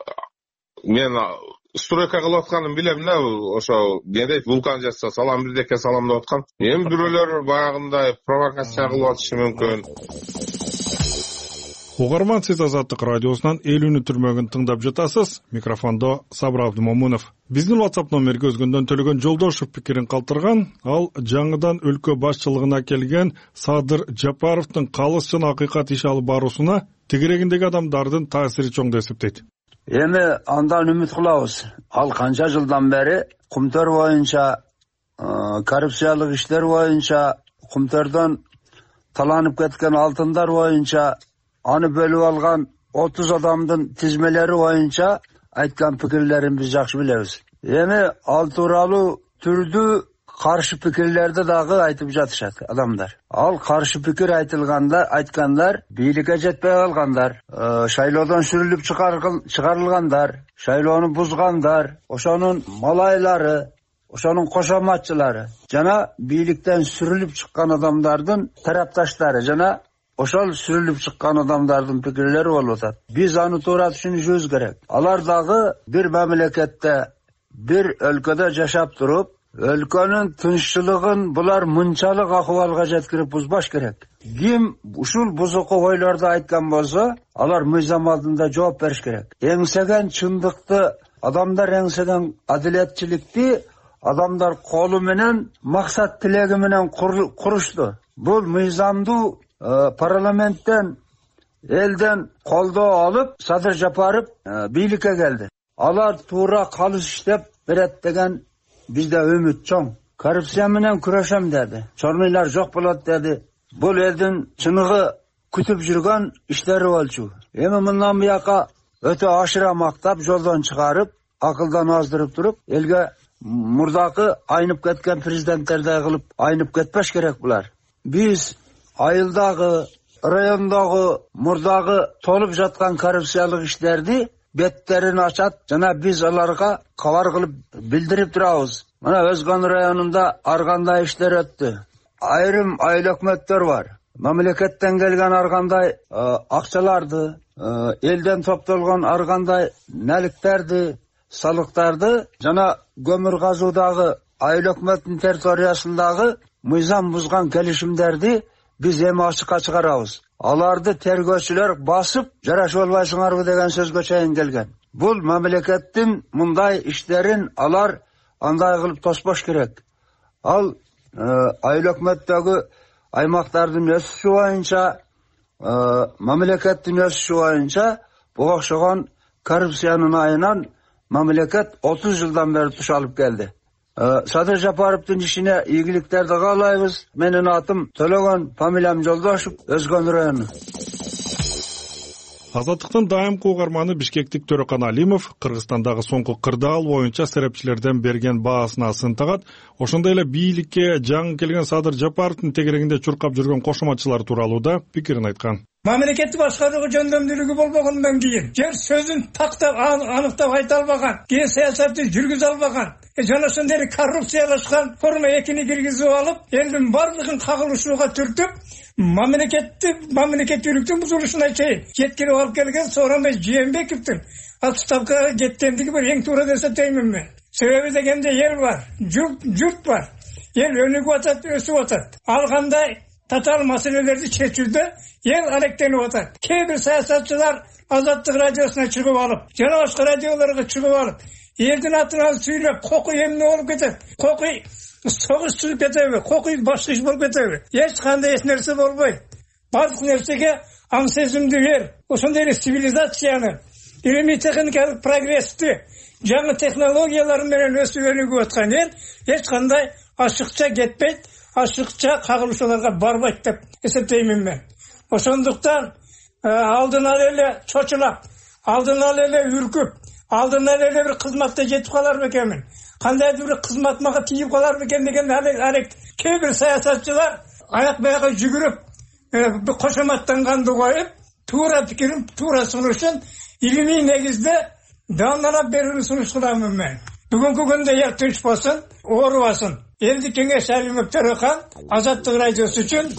мен стройка кылып атканын билем да, ошо не дейт, вулкан жасса салам бирдеке салам деп аткан. Эми бирөөлөр баягындай провокация кылып атышы мүмкүн. Угарман, сиз Азаттык радиосунан элүүнү түрмөгүн тыңдап жатасыз. Микрофондо Сабыр Абдымомунов. Биздин WhatsApp номерге өзгөндөн Төлөгөн Жолдошев пикирин калтырган. Ал жаңыдан өлкө башчылыгына келген Садыр Жапаровдун калыс жана акыйкат иш алып баруусуна тегерегиндеги адамдардын таасири чоң деп эсептейт. Эми андан үмүт кылабыз. Ал канча жылдан бери Кумтөр боюнча, коррупциялык иштер боюнча, Кумтөрдөн таланып кеткен алтындар боюнча, аны бөлүп алган отуз адамдын тизмелери боюнча айткан пикирлерин биз жакшы билебиз. Эми ал тууралуу түрдүү каршы пикирлерди дагы айтып жатышат адамдар. Ал каршы пикир айтылганда, айткандар бийликке жетпей калгандар, шайлоодон сүрүлүп чыгарылгандар, шайлоону бузгандар, ошонун малайлары, ошонун кошоматчылары жана бийликтен сүрүлүп чыккан адамдардын тарапташтары жана ошол сүрүлүп чыккан адамдардын пикирлери болуп атат. Биз аны туура түшүнүшүбүз керек. Алар дагы бир мамлекетте, бир өлкөдө жашап туруп, өлкөнүн тынччылыгын булар мынчалык акыбалга жеткирип бузбаш керек. Ким ушул бузуку ойлорду айткан болсо, алар мыйзам алдында жооп бериш керек. Эңсеген чындыкты, адамдар эңсеген адилетчиликти адамдар колу менен, максат тилеги менен курушту. Бул мыйзамдуу парламенттен, элден колдоо алып, Садыр Жапаров бийликке келди. Алар туура калыс иштеп берет деген бизде үмүт чоң. Коррупция менен күрөшөм деди. Чормуйлар жок болот деди. Бул элдин чыныгы күтүп жүргөн иштери болчу. Эми мындан бияка өтө ашыра мактап, жолдон чыгарып, акылдан аздырып туруп, элге мурдакы айнып кеткен президенттердей кылып айнып кетпеш керек булар. Биз айылдагы, райондогу, мурдагы толуп жаткан коррупциялык иштерди беттерин ачат жана биз аларга кабар кылып билдирип турабыз. Мына Өзгөн районунда ар кандай иштер өттү. Айрым айыл өкмөттөр бар. Мамлекеттен келген ар кандай акчаларды, элден топтолгон ар кандай наликтерди, салыктарды жана көмүр казуудагы айыл өкмөттүн территориясындагы мыйзам бузган келишимдерди биз эми ачыкка чыгарабыз. Аларды тергөөчүлөр басып, жарашып албайсыңарбы деген сөзгө чейин келген. Бул мамлекеттин мындай иштерин алар андай кылып тоспош керек. Ал айыл өкмөттөгү аймактардын өсүшү боюнча, мамлекеттин өсүшү боюнча буга окшогон коррупциянын айынан мамлекет отуз жылдан бери туш алып келди. Садыр Жапаровдун ишине ийгиликтерди каалайбыз. Менин атым Төлөгөн, фамилиям Жолдошев, Өзгөн району. Азаттыктын дайымкы угарманы Бишкектик Төрөкан Алимов Кыргызстандагы соңку кырдаал боюнча серепчилерден берген баасына сынтагат. Ошондой эле бийликке жаңы келген Садыр Жапаровдун тегерегинде чуркап жүргөн кошоматчылар тууралуу да пикирин айткан. Мамлекетти башкарууга жөндөмдүүлүгү болбогондон кийин, жер сөзүн тактап аныктап айта албаган, кен саясатын жүргүзө албаган, жана ошондой коррупциялашкан форма экини киргизип алып, элдин бардыгын кагылышууга түртүп, мамлекетти мамлекеттүүлүктүн бузулушуна чейин жеткирип алып келген Сооронбай Жээнбековдун отставкага кеткендиги бир эң туура деп эсептеймин мен. Себеби дегенде эл бар, журт бар, эл өнүгүп атат, өсүп атат. Ал кандай татаал маселелерди чечүүдө эл алектенип атат. Кээ бир саясатчылар Азаттык радиосуна чыгып алып, жана башка радиолорго чыгып алып, элдин атынан сүйлөп, кокуй эмне болуп кетет? Кокуй согуш чыгып кетеби? Кокуй башка иш болуп кетеби? Эч кандай эч нерсе болбойт. Бардык нерсеге аң сезимди бер. Ошондой эле цивилизацияны, илимий техникалык прогрессти, жаңы технологиялар менен өсүп өнүгүп аткан эл эч кандай ашыкча кетпейт, ашыкча кагылышууларга барбайт деп эсептеймин мен. Ошондуктан алдын ала эле чочулап, алдын ала эле үркүп, алдын ала эле бир кызматта жетип калар бекенмин. Кандайдыр бир кызмат мага тийип калар бекен деген алек. Кээ бир саясатчылар аяк баягы жүгүрүп, кошоматтанганды коюп, туура пикирин, туура сунушун илимий негизде даамдалап берүүнү сунуш кыламын мен. Бүгүнкү күндө эл тынч болсун, оорубасын. Элди кеңеш Алимов Төрөкан, Азаттык радиосу үчүн.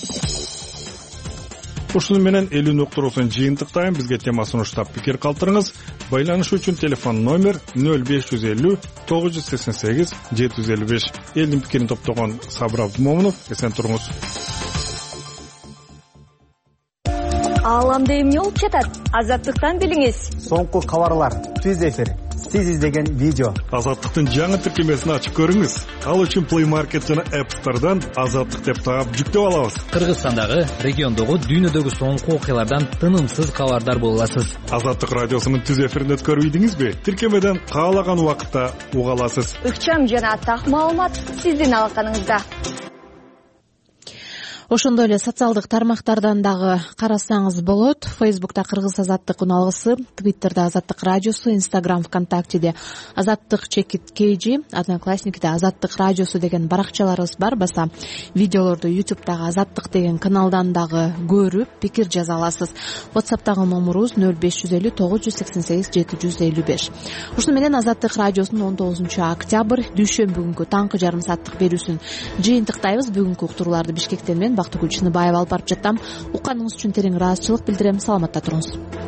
Ушуну менен элүүнү уктуруусун жыйынтыктайм. Бизге тема сунуштап пикир калтырыңыз. Байланыш үчүн телефон номер нөл беш жүз элүү тогуз жүз сексен сегиз жети жүз элүү беш. Элдин пикирин топтогон Сабыр Абдымомунов, эсен туруңуз. ал анда эмне болуп жатат? Азаттыктан билиңиз. Соңку кабарлар, түз эфир, сиз издеген видео. Азаттыктын жаңы тиркемесин ачып көрүңүз. Ал үчүн Play Market жана App Store'дан Азаттык деп таап жүктөп алабыз. Кыргызстандагы, региондогу, дүйнөдөгү соңку окуялардан тынымсыз кабардар боло аласыз. Азаттык радиосунун түз эфирин өткөрүп ийдиңизби? Тиркемеден каалаган убакытта уга аласыз. Ыкчам жана так маалымат сиздин алаканыңызда. Ошондой эле социалдык тармактардан дагы карасаңыз болот. Фейсбукта Кыргыз Азаттык уналгысы, Твиттерде Азаттык радиосу, Инстаграм, ВКонтактеде Азаттык чекит кейжи, Одноклассникте Азаттык радиосу деген баракчаларыбыз бар. Баса видеолорду Ютубтагы Азаттык деген каналдан дагы көрүп, пикир жаза аласыз. WhatsApp'тагы номурубуз нөл беш жүз элүү тогуз жүз сексен сегиз жети жүз элүү беш. Ушуну менен Азаттык радиосунун он тогузунчу октябрь дүйшөмбү күнкү таңкы жарым сааттык берүүсүн жыйынтыктайбыз. Бүгүнкү уктурууларды Бишкектен мен Бактыгүл Чыныбаева алып барып жаттым. Укканыңыз үчүн терең ыраазычылык билдирем. Саламатта туруңуз.